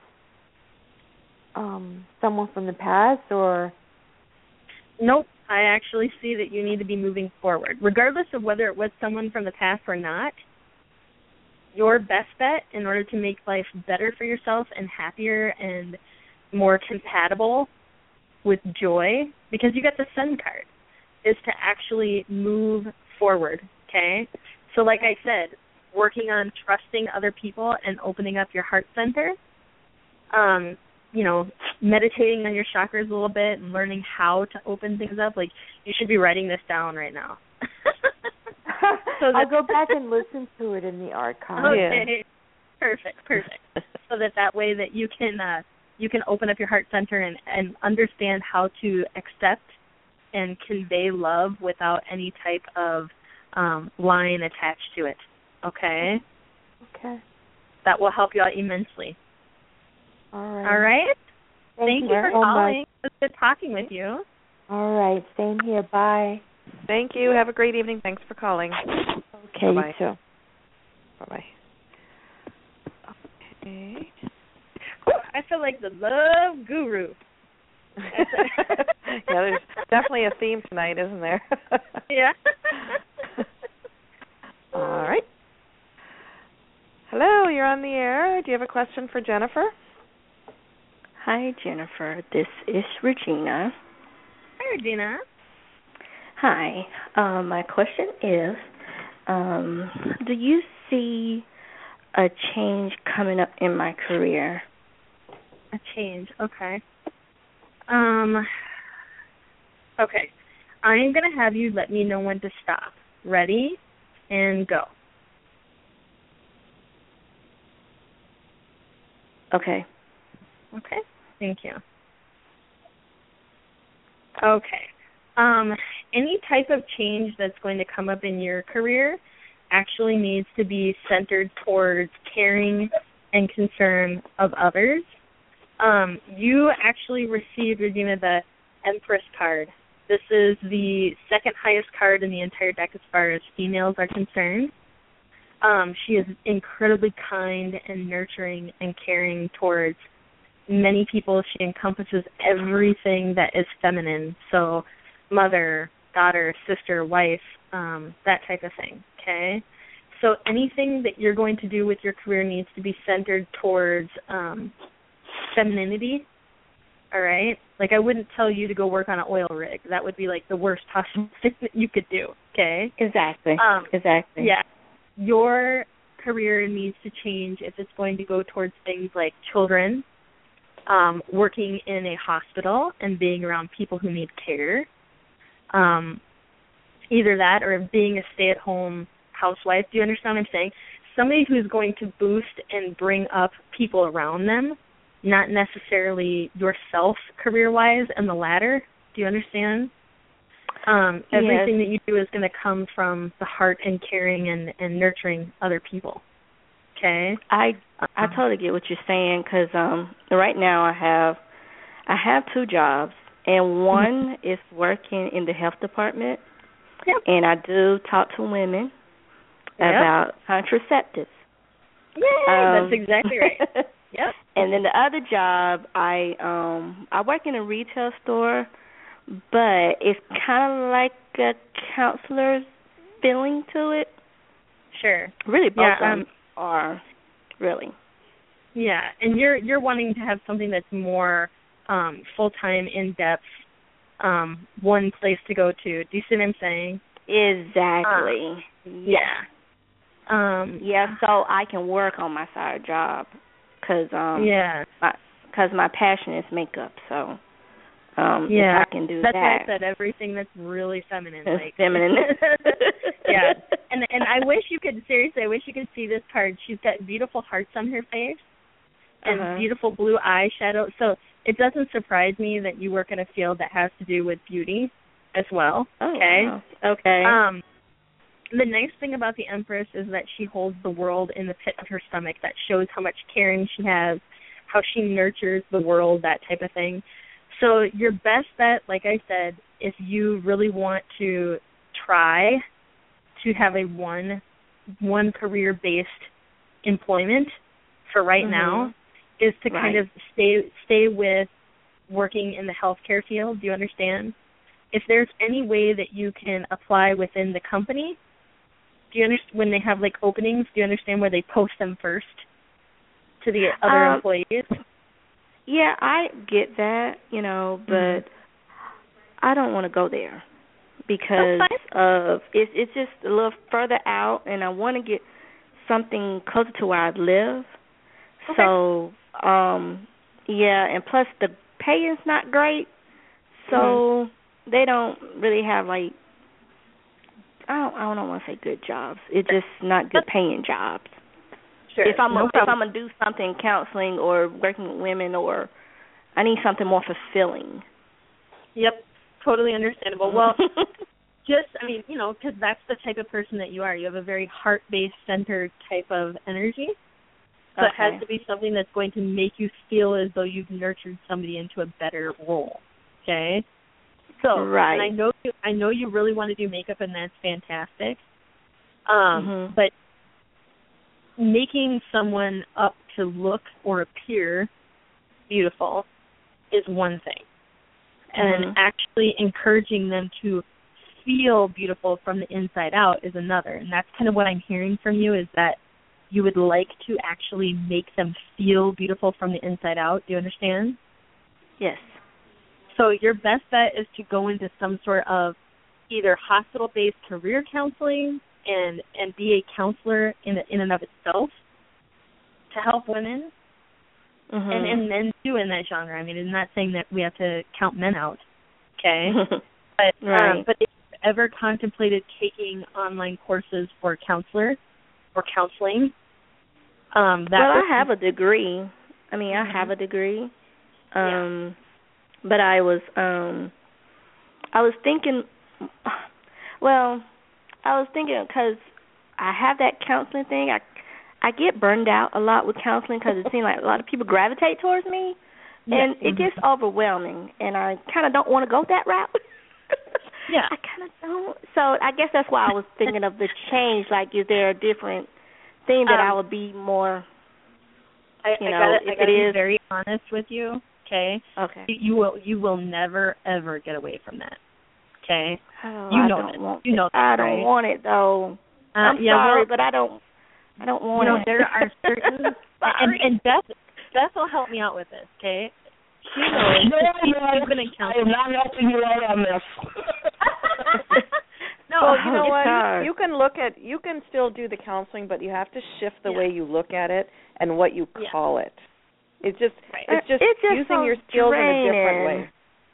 someone from the past, or? Nope. I actually see that you need to be moving forward. Regardless of whether it was someone from the past or not, your best bet in order to make life better for yourself and happier and more compatible with joy, because you got the sun card, is to actually move forward, okay? So like I said, working on trusting other people and opening up your heart center, meditating on your chakras a little bit and learning how to open things up. Like, you should be writing this down right now. I'll go back and listen to it in the archive. Okay. Perfect. So that way that you can open up your heart center and understand how to accept and convey love without any type of line attached to it. Okay? Okay. That will help you out immensely. All right. All right? Thank you for calling. Much. It was good talking with you. All right. Same here. Bye. Thank you. Have a great evening. Thanks for calling. Okay, Bye-bye. You too. Bye-bye. Okay. I feel like the love guru. Yeah, there's definitely a theme tonight, isn't there? Yeah. All right. Hello, you're on the air. Do you have a question for Jennifer? Hi, Jennifer. This is Regina. Hi, Regina. Hi. My question is, do you see a change coming up in my career? A change, okay. Okay. I'm going to have you let me know when to stop. Ready? And go. Okay. Okay. Thank you. Okay. Any type of change that's going to come up in your career actually needs to be centered towards caring and concern of others. You actually received, Regina, the Empress card. This is the second highest card in the entire deck as far as females are concerned. She is incredibly kind and nurturing and caring towards many people. She encompasses everything that is feminine, so mother, daughter, sister, wife, that type of thing, okay? So anything that you're going to do with your career needs to be centered towards femininity, all right? Like, I wouldn't tell you to go work on an oil rig. That would be, like, the worst possible thing that you could do, okay? Exactly. Exactly. Yeah. Your career needs to change if it's going to go towards things like children, working in a hospital and being around people who need care, either that or being a stay-at-home housewife. Do you understand what I'm saying? Somebody who's going to boost and bring up people around them, not necessarily yourself career-wise and the ladder, Do you understand? Everything that you do is going to come from the heart and caring and nurturing other people. Okay? I totally get what you're saying, because right now I have 2 jobs, and one is working in the health department, and I do talk to women about contraceptives. Yeah, that's exactly right. Yep. And then the other job, I work in a retail store, but it's kind of like a counselor's feeling to it. Sure. Really, both of them are, really. Yeah, and you're wanting to have something that's more full-time, in-depth, one place to go to. Do you see what I'm saying? Exactly. Yeah. So I can work on my side job, because my passion is makeup, so if I can do that's that. That's why I said everything that's really feminine. Like feminine. Yeah, and I wish you could, seriously, I wish you could see this card. She's got beautiful hearts on her face and beautiful blue eyeshadow. So it doesn't surprise me that you work in a field that has to do with beauty as well. Okay. Wow. Okay. The nice thing about the Empress is that she holds the world in the pit of her stomach. That shows how much caring she has, how she nurtures the world, that type of thing. So your best bet, like I said, if you really want to try to have a one career-based employment for right now, is to kind of stay with working in the healthcare field. Do you understand? If there's any way that you can apply within the company, do you understand when they have like openings? Do you understand where they post them first to the other employees? Yeah, I get that, but I don't want to go there because of it's just a little further out, and I want to get something closer to where I live. Okay. So, and plus the pay is not great, so they don't really have like. I don't want to say good jobs. It's just not good paying jobs. Sure. If I'm gonna do something, counseling or working with women, or I need something more fulfilling. Yep, totally understandable. Well, because that's the type of person that you are. You have a very heart-based, centered type of energy. So it has to be something that's going to make you feel as though you've nurtured somebody into a better role. Okay. So, and I know you really want to do makeup, and that's fantastic. But making someone up to look or appear beautiful is one thing. And actually encouraging them to feel beautiful from the inside out is another. And that's kind of what I'm hearing from you, is that you would like to actually make them feel beautiful from the inside out. Do you understand? Yes. So your best bet is to go into some sort of either hospital-based career counseling and be a counselor in and of itself to help women and men too in that genre. I mean, I'm not saying that we have to count men out, okay? But if you've ever contemplated taking online courses for counselor or counseling, I have a degree. I have a degree. But I was thinking, because I have that counseling thing, I get burned out a lot with counseling because it seems like a lot of people gravitate towards me, and it gets overwhelming, and I kind of don't want to go that route. Yeah. I kind of don't. So I guess that's why I was thinking of the change, like is there a different thing that I would be more, I gotta be very honest with you. Okay. You will never ever get away from that. Okay. Oh, I don't want it though. I'm sorry, but I don't want it. There are certain and Beth will help me out with this. Okay. She knows. I am not helping you out on this. No, you know what? You can still do the counseling, but you have to shift the way you look at it and what you call it. It's just using so your skills draining. in a different way.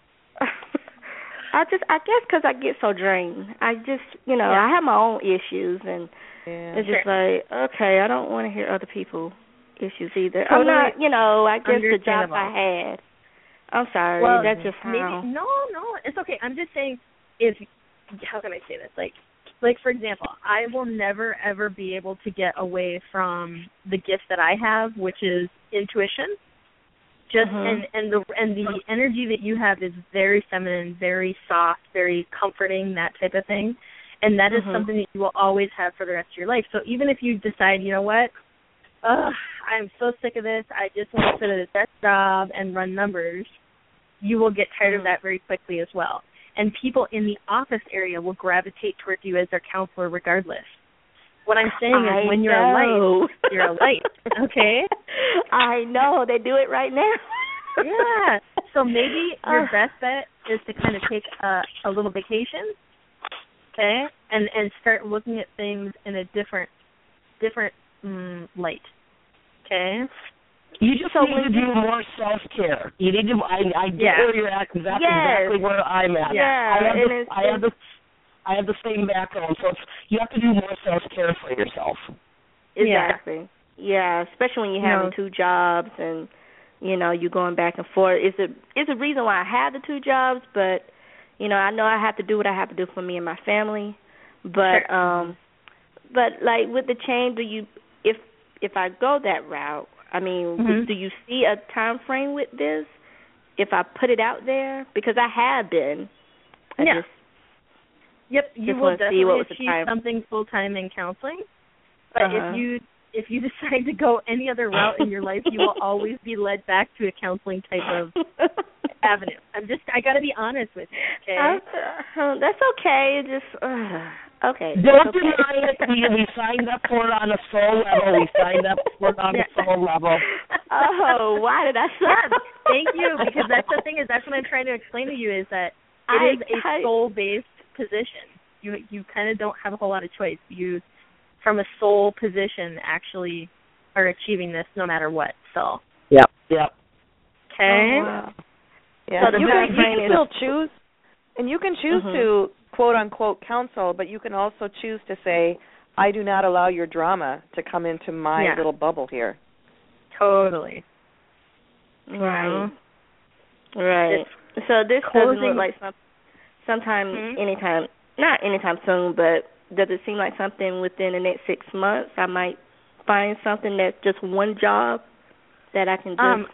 I guess because I get so drained. I just, I have my own issues, and it's just like, okay, I don't want to hear other people's issues either. Totally I'm not, I guess the job I had, I'm sorry. Well, that's just how. Maybe, no, it's okay. I'm just saying, how can I say this? Like for example, I will never ever be able to get away from the gift that I have, which is intuition. Just and the energy that you have is very feminine, very soft, very comforting, that type of thing. And that is something that you will always have for the rest of your life. So even if you decide, you know what, I'm so sick of this, I just want to sit at a desk job and run numbers, you will get tired of that very quickly as well. And people in the office area will gravitate towards you as their counselor regardless. What I'm saying is when you're a light, you're a light, okay? I know. They do it right now. Yeah. So maybe your best bet is to kind of take a little vacation, okay, and start looking at things in a different light, okay? You just need to do more self-care. You need to. I get where you're at, because that's exactly where I'm at. Yeah. I have the same background, so you have to do more self-care for yourself. Exactly. Yeah, especially when you're having two jobs and, you're going back and forth. It's a reason why I have the two jobs, but, I know I have to do what I have to do for me and my family. But, but like with the change, if I go that route, I mean, do you see a time frame with this? If I put it out there? Because I have been. Yep, you will definitely achieve something full-time in counseling. But if you decide to go any other route in your life, you will always be led back to a counseling type of avenue. I got to be honest with you, okay? That's okay. Okay. Don't deny it. We signed up for it on a soul level. We signed up for it on a soul level. Oh, why did I say that? Thank you, because that's the thing that's what I'm trying to explain to you is that it is a soul-based position. You kind of don't have a whole lot of choice. You, from a soul position, actually are achieving this no matter what. So. Yep. Okay. Oh, wow. Yeah. So you can still choose, and you can choose to quote unquote counsel, but you can also choose to say, I do not allow your drama to come into my little bubble here. Totally. Right. Right. So this doesn't look like something. Sometime, not anytime soon, but does it seem like something within the next 6 months I might find something that's just one job that I can just...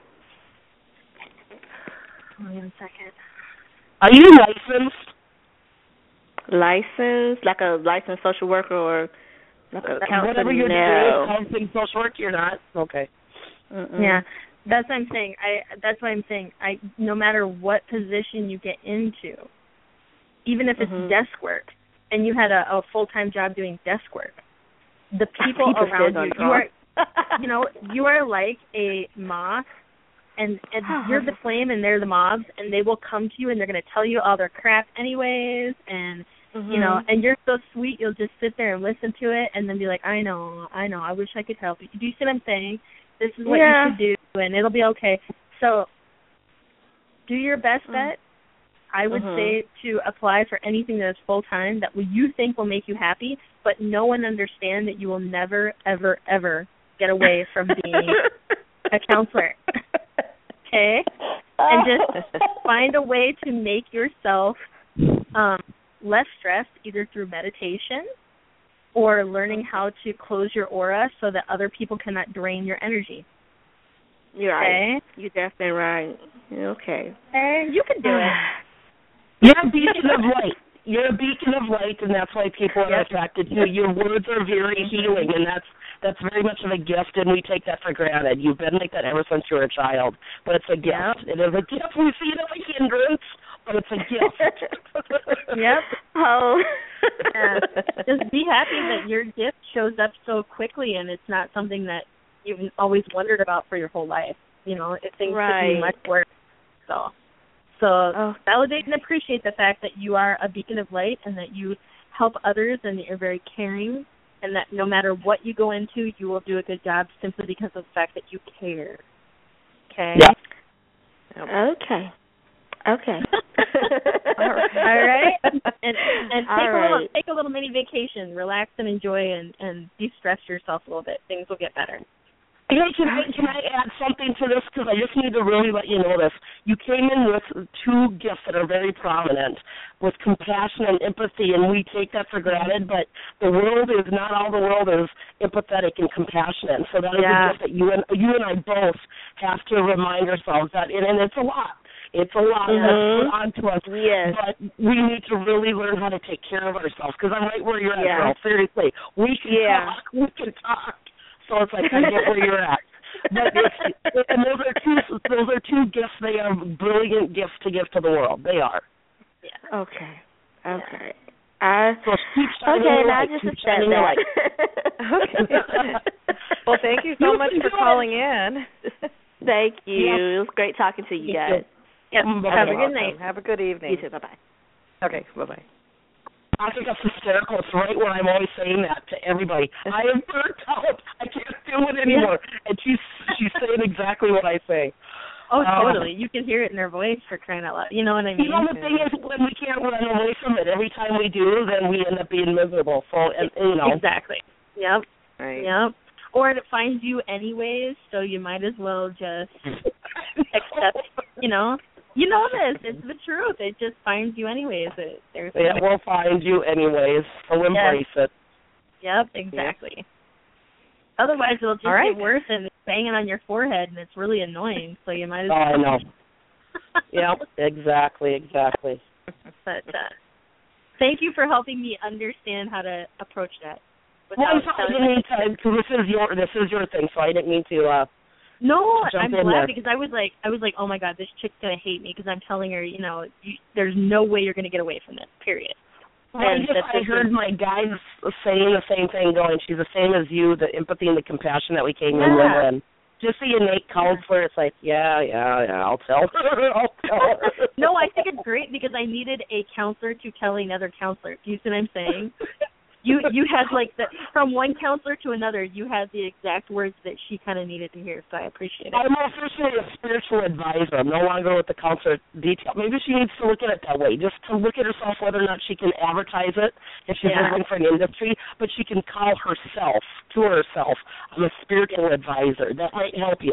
Hold on a second. Are you licensed? Licensed? Like a licensed social worker or like a counselor? Whatever your degree is, counseling social work, you're not? Okay. Yeah, that's what I'm saying. That's what I'm saying. No matter what position you get into, even if it's desk work, and you had a full-time job doing desk work, the people around you are like a moth, and you're the flame and they're the moths, and they will come to you and they're going to tell you all their crap anyways, and and you're so sweet, you'll just sit there and listen to it, and then be like, I know, I wish I could help you. Do you see what I'm saying? This is what you should do, and it'll be okay. So, do your best bet. I would say to apply for anything that is full-time that you think will make you happy, but know and understand that you will never, ever, ever get away from being a counselor. Okay? And just find a way to make yourself less stressed, either through meditation or learning how to close your aura so that other people cannot drain your energy. You're right. You're definitely right. Okay. And you can do it. You're a beacon of light. You're a beacon of light, and that's why people are attracted to you. Your words are very healing, and that's very much of a gift, and we take that for granted. You've been like that ever since you were a child, but it's a gift. It is a gift. We see it as a hindrance, but it's a gift. Oh. Just be happy that your gift shows up so quickly, and it's not something that you've always wondered about for your whole life. If things could be much worse. So validate and appreciate the fact that you are a beacon of light and that you help others and that you're very caring and that no matter what you go into, you will do a good job simply because of the fact that you care. Okay? Yeah. Okay. All right. And take a little mini vacation, relax and enjoy and de-stress yourself a little bit. Things will get better. Hey, can I add something to this? Because I just need to really let you know this. You came in with two gifts that are very prominent, with compassion and empathy, and we take that for granted, but the world is not all the world is empathetic and compassionate. So that is a gift that you and I both have to remind ourselves that, and it's a lot. It's a lot that's put onto us, but we need to really learn how to take care of ourselves, because I'm right where you're at, girl. Seriously. We can talk. So it's like, I get where you're at. But and those are two gifts. They are brilliant gifts to give to the world. They are. Yeah. Okay. So keep shining your light. Keep shining your light. Okay. Well, thank you so much for calling in. Thank you. It was great talking to you guys. Yep. Have a good night. Have a good evening. You too. Bye-bye. Okay. Bye-bye. I think that's hysterical. It's right where I'm always saying that to everybody. I am burnt out. I can't do it anymore. And she's saying exactly what I say. Oh, totally. You can hear it in their voice, for crying out loud. You know what I mean? You know, the thing is, when we can't run away from it, every time we do, then we end up being miserable. So, Exactly. Yep. Right. Yep. Or it finds you anyways, so you might as well just accept, You know this. It's the truth. It just finds you anyways. It will find you anyways. So embrace it. Yep, exactly. Yep. Otherwise, it'll just get worse and it's banging on your forehead, and it's really annoying. So you might as well. I know. Yep, exactly. But thank you for helping me understand how to approach that. Well, I didn't mean to, because this is your thing, so I didn't mean to. No, I'm glad, because I was like, oh my God, this chick's gonna hate me because I'm telling her, there's no way you're gonna get away from this. Period. Well, I heard my guys saying the same thing, going, she's the same as you, the empathy and the compassion that we came in with, and just the innate counselor. It's like, I'll tell her. No, I think it's great because I needed a counselor to tell another counselor. Do you see what I'm saying? You had from one counselor to another, you had the exact words that she kind of needed to hear, so I appreciate it. I'm officially a spiritual advisor. I'm no longer with the counselor detail. Maybe she needs to look at it that way, just to look at herself whether or not she can advertise it if she's working for an industry, but she can call herself, I'm a spiritual advisor. That might help you.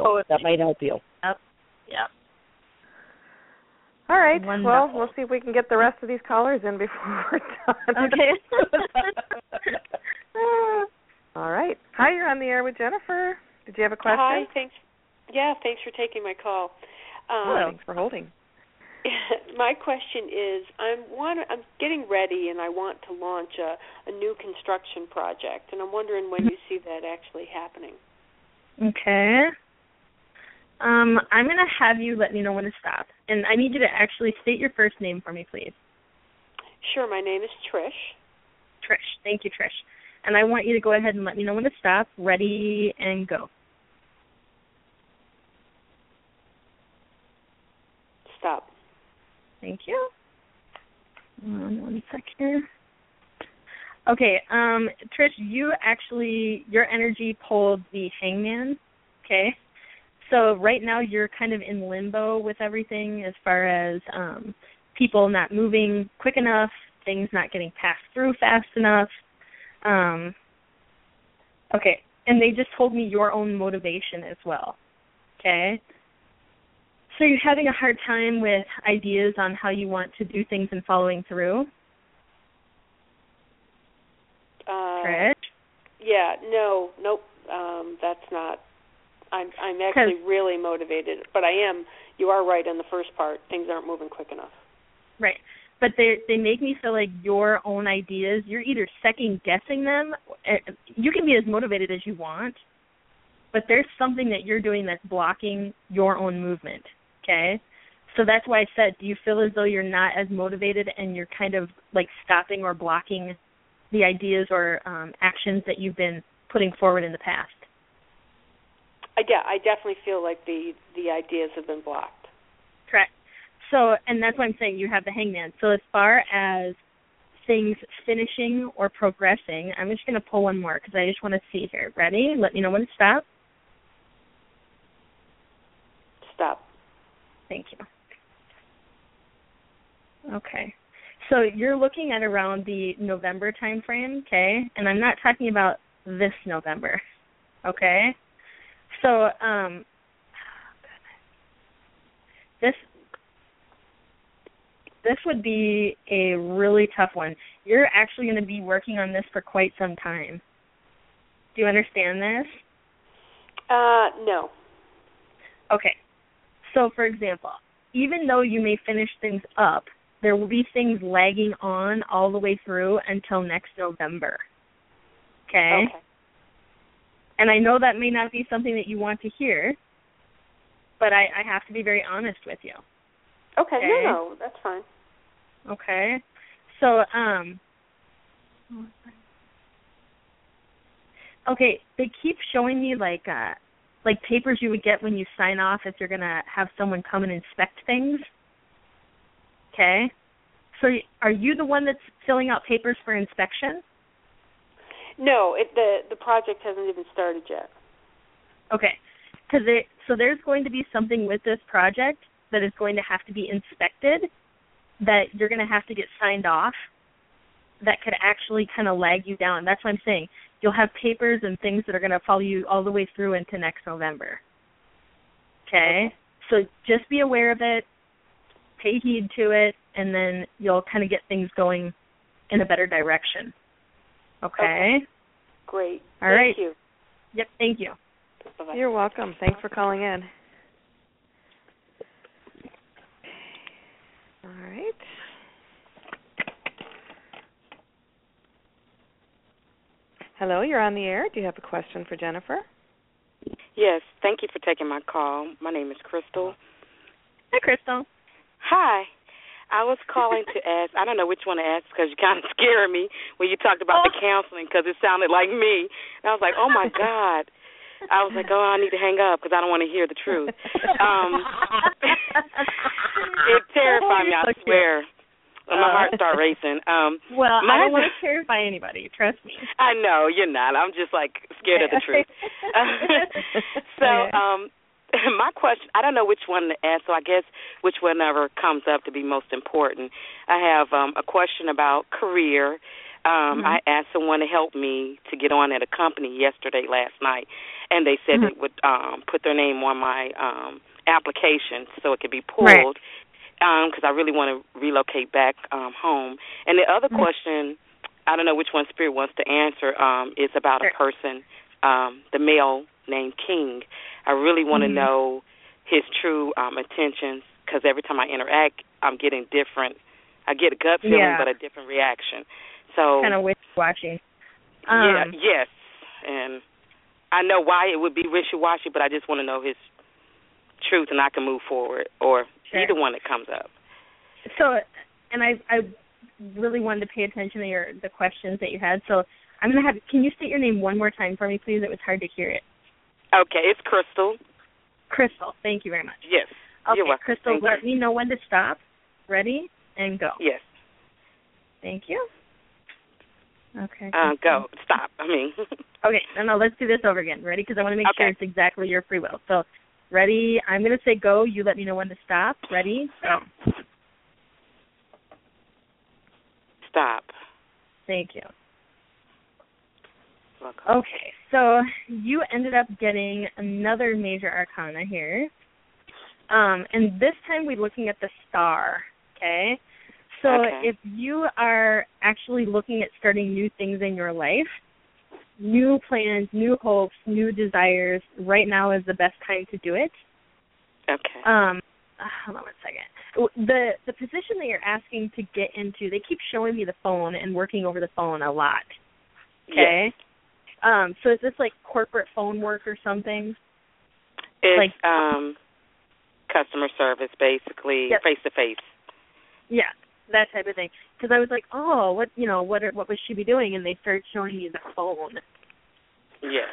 Yep. All right. Wonderful. Well, we'll see if we can get the rest of these callers in before we're done. Okay. All right. Hi, you're on the air with Jennifer. Did you have a question? Hi, thanks. Yeah, thanks for taking my call. Thanks for holding. My question is, I'm getting ready and I want to launch a new construction project, and I'm wondering when you see that actually happening. Okay. I'm going to have you let me know when to stop. And I need you to actually state your first name for me, please. Sure, my name is Trish. Trish. Thank you, Trish. And I want you to go ahead and let me know when to stop. Ready and go. Stop. Thank you. One sec here. Okay, Trish, your energy pulled the Hangman, okay? So right now you're kind of in limbo with everything as far as people not moving quick enough, things not getting passed through fast enough. Okay, and they just told me your own motivation as well, okay? So you're having a hard time with ideas on how you want to do things and following through? Trish? Yeah, nope, that's not. I'm actually really motivated, but you are right on the first part. Things aren't moving quick enough. Right. But they make me feel like your own ideas, you're either second-guessing them. You can be as motivated as you want, but there's something that you're doing that's blocking your own movement, okay? So that's why I said, do you feel as though you're not as motivated and you're kind of like stopping or blocking the ideas or actions that you've been putting forward in the past? I definitely feel like the ideas have been blocked. Correct. So, and that's why I'm saying you have the Hangman. So as far as things finishing or progressing, I'm just going to pull one more because I just want to see here. Ready? Let me know when to stop. Stop. Thank you. Okay. So you're looking at around the November time frame, okay? And I'm not talking about this November, okay? So, this would be a really tough one. You're actually going to be working on this for quite some time. Do you understand this? No. Okay. So, for example, even though you may finish things up, there will be things lagging on all the way through until next November. Okay? And I know that may not be something that you want to hear, but I have to be very honest with you. Okay, no, that's fine. Okay. So, okay, they keep showing me like papers you would get when you sign off if you're going to have someone come and inspect things. Okay. So are you the one that's filling out papers for inspection? No, the project hasn't even started yet. Okay. So there's going to be something with this project that is going to have to be inspected that you're going to have to get signed off that could actually kind of lag you down. That's what I'm saying. You'll have papers and things that are going to follow you all the way through into next November. Okay? So just be aware of it, pay heed to it, and then you'll kind of get things going in a better direction. Okay? Great. All right. Thank you. Yep, thank you. Bye-bye. You're welcome. Thanks for calling in. All right. Hello, you're on the air. Do you have a question for Jennifer? Yes, thank you for taking my call. My name is Crystal. Hi, Crystal. Hi. I was calling to ask, I don't know which one to ask because you kind of scared me when you talked about the counseling because it sounded like me. And I was like, oh, my God. I was like, oh, I need to hang up because I don't want to hear the truth. It terrified me, I swear. My heart started racing. Well, I don't want to terrify anybody. Trust me. I know. You're not. I'm just, like, scared of the truth. My question, I don't know which one to ask, so I guess which whenever comes up to be most important. I have a question about career. I asked someone to help me to get on at a company last night, and they said they would put their name on my application so it could be pulled because I really want to relocate back home. And the other question, I don't know which one Spirit wants to answer, is about a person, the male named King. I really want to know his true intentions because every time I interact, I'm getting different. I get a gut feeling, but a different reaction. So kind of wishy-washy. Yes, and I know why it would be wishy-washy, but I just want to know his truth, and I can move forward, or either one that comes up. So, and I really wanted to pay attention to the questions that you had. So I'm gonna have. Can you state your name one more time for me, please? It was hard to hear it. Okay, it's Crystal. Crystal, thank you very much. Yes. Okay, You're welcome. Crystal, let me know when to stop. Ready and go. Yes. Thank you. Okay. Go. Stop. Okay, no, let's do this over again. Ready? Because I want to make sure it's exactly your free will. So, ready? I'm going to say go. You let me know when to stop. Ready? Go. Stop. Thank you. Welcome. Okay, so you ended up getting another major arcana here. And this time we're looking at the star, okay? So if you are actually looking at starting new things in your life, new plans, new hopes, new desires, right now is the best time to do it. Okay. Hold on one second. The position that you're asking to get into, they keep showing me the phone and working over the phone a lot. Okay? Yes. So is this like corporate phone work or something? It's customer service, basically, face-to-face. Yeah, that type of thing. Because I was like, oh, what would she be doing? And they started showing me the phone. Yes.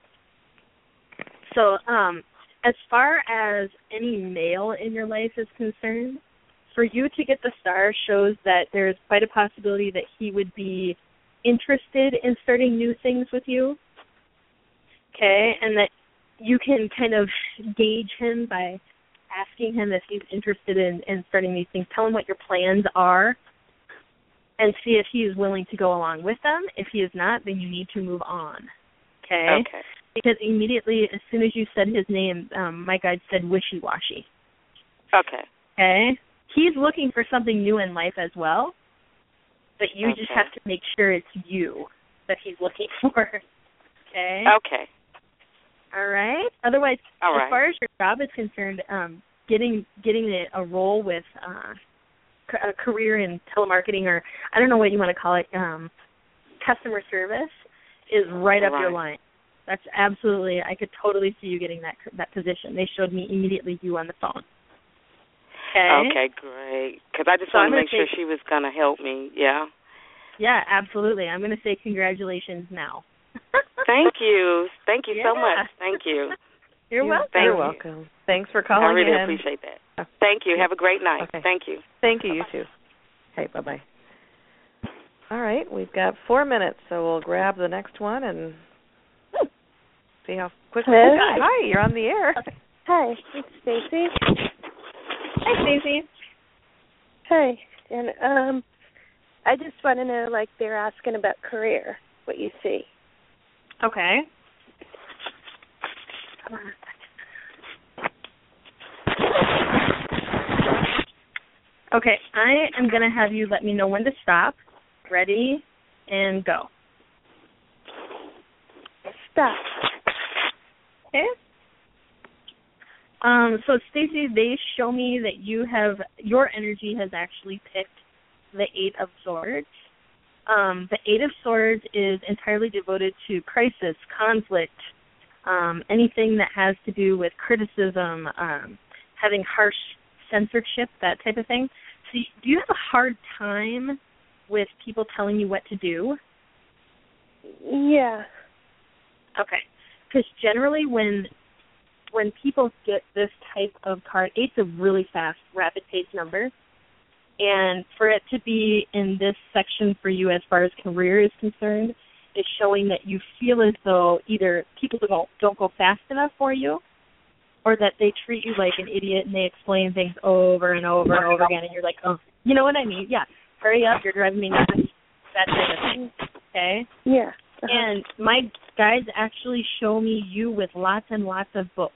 So as far as any male in your life is concerned, for you to get the star shows that there's quite a possibility that he would be interested in starting new things with you, okay, and that you can kind of gauge him by asking him if he's interested in starting these things. Tell him what your plans are and see if he is willing to go along with them. If he is not, then you need to move on, okay? because immediately, as soon as you said his name, my guide said wishy-washy. Okay. Okay? He's looking for something new in life as well, but you just have to make sure it's you that he's looking for. Okay? Okay. All right? Otherwise, as far as your job is concerned, getting a role with a career in telemarketing, or I don't know what you want to call it, customer service, is right up your line. That's absolutely, I could totally see you getting that position. They showed me immediately you on the phone. Okay, great. Because I just wanted to make sure she was going to help me, yeah. Yeah, absolutely. I'm going to say congratulations now. Thank you. Thank you so much. Thank you. You're welcome. You're welcome. Thanks for calling in. I really appreciate that. Thank you. Have a great night. Okay. Thank you. Thank you, you too. Okay, bye-bye. All right, we've got 4 minutes, so we'll grab the next one and see how quickly. Hello? Hi, you're on the air. Hi, it's Stacy. Hi, Stacy. Hi, and I just want to know, like, they're asking about career, what you see. Okay. Okay, I am going to have you let me know when to stop. Ready, and go. Stop. Okay. So, Stacy, they show me that your energy has actually picked the Eight of Swords. The Eight of Swords is entirely devoted to crisis, conflict, anything that has to do with criticism, having harsh censorship, that type of thing. So do you have a hard time with people telling you what to do? Yeah. Okay. Because generally when people get this type of card, 8's a really fast, rapid-paced number. And for it to be in this section for you as far as career is concerned, is showing that you feel as though either people don't go fast enough for you, or that they treat you like an idiot and they explain things over and over and over again, and you're like, oh, you know what I mean? Yeah, hurry up, you're driving me nuts, that type of thing, okay? Yeah. And my guides actually show me you with lots and lots of books.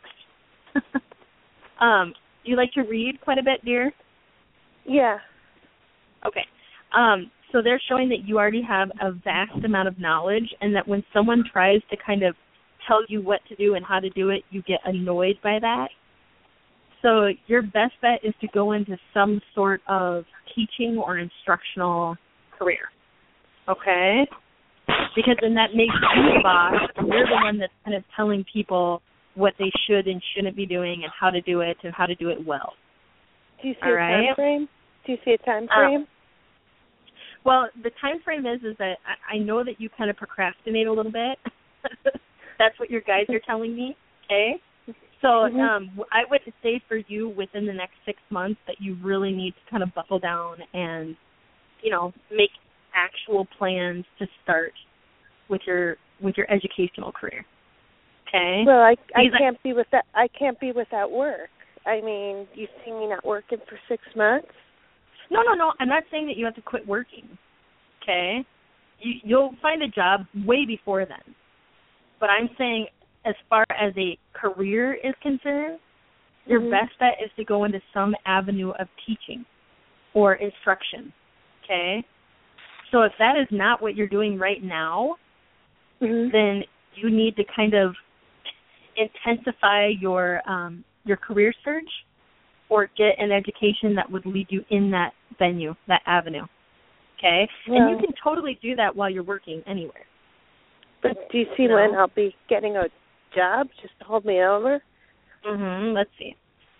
Do you like to read quite a bit, dear? Yeah. Okay. So they're showing that you already have a vast amount of knowledge, and that when someone tries to kind of tell you what to do and how to do it, you get annoyed by that. So your best bet is to go into some sort of teaching or instructional career. Okay? Because then that makes you the boss, and you're the one that's kind of telling people what they should and shouldn't be doing and how to do it and how to do it well. Do you see a time frame? Do you see a time frame? Well, the time frame is that I know that you kind of procrastinate a little bit. That's what your guides are telling me, okay? So I would say for you within the next 6 months that you really need to kind of buckle down and, make actual plans to start with your educational career. Okay? Well, I can't be without I can't be without work. I mean, you see me not working for 6 months? No. I'm not saying that you have to quit working. Okay? You'll find a job way before then. But I'm saying as far as a career is concerned, your best bet is to go into some avenue of teaching or instruction. Okay? So if that is not what you're doing right now, then you need to kind of intensify your career search or get an education that would lead you in that venue, that avenue. Okay? Well, and you can totally do that while you're working anywhere. But do you see when I'll be getting a job just to hold me over? Let's see.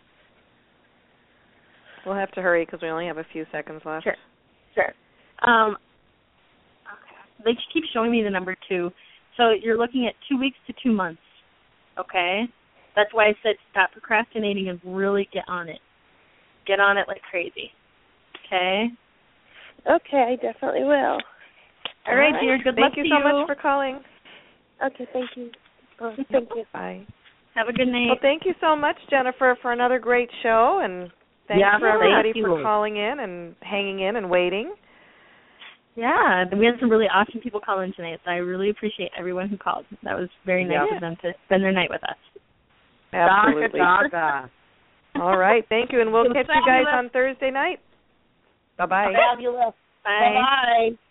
We'll have to hurry because we only have a few seconds left. Sure. Okay. They keep showing me the number 2. So you're looking at 2 weeks to 2 months. Okay? That's why I said stop procrastinating and really get on it. Get on it like crazy. Okay? Okay, I definitely will. All right, dear. Good luck to you. Thank you so much for calling. Okay, thank you. Thank you. Bye. Have a good night. Well, thank you so much, Jennifer, for another great show, and thanks for everybody for calling in and hanging in and waiting. Yeah, we had some really awesome people call in tonight, so I really appreciate everyone who called. That was very nice of them to spend their night with us. Absolutely. Daga. All right, thank you, and we'll catch you guys on Thursday night. Bye-bye. Fabulous. Bye. Bye-bye.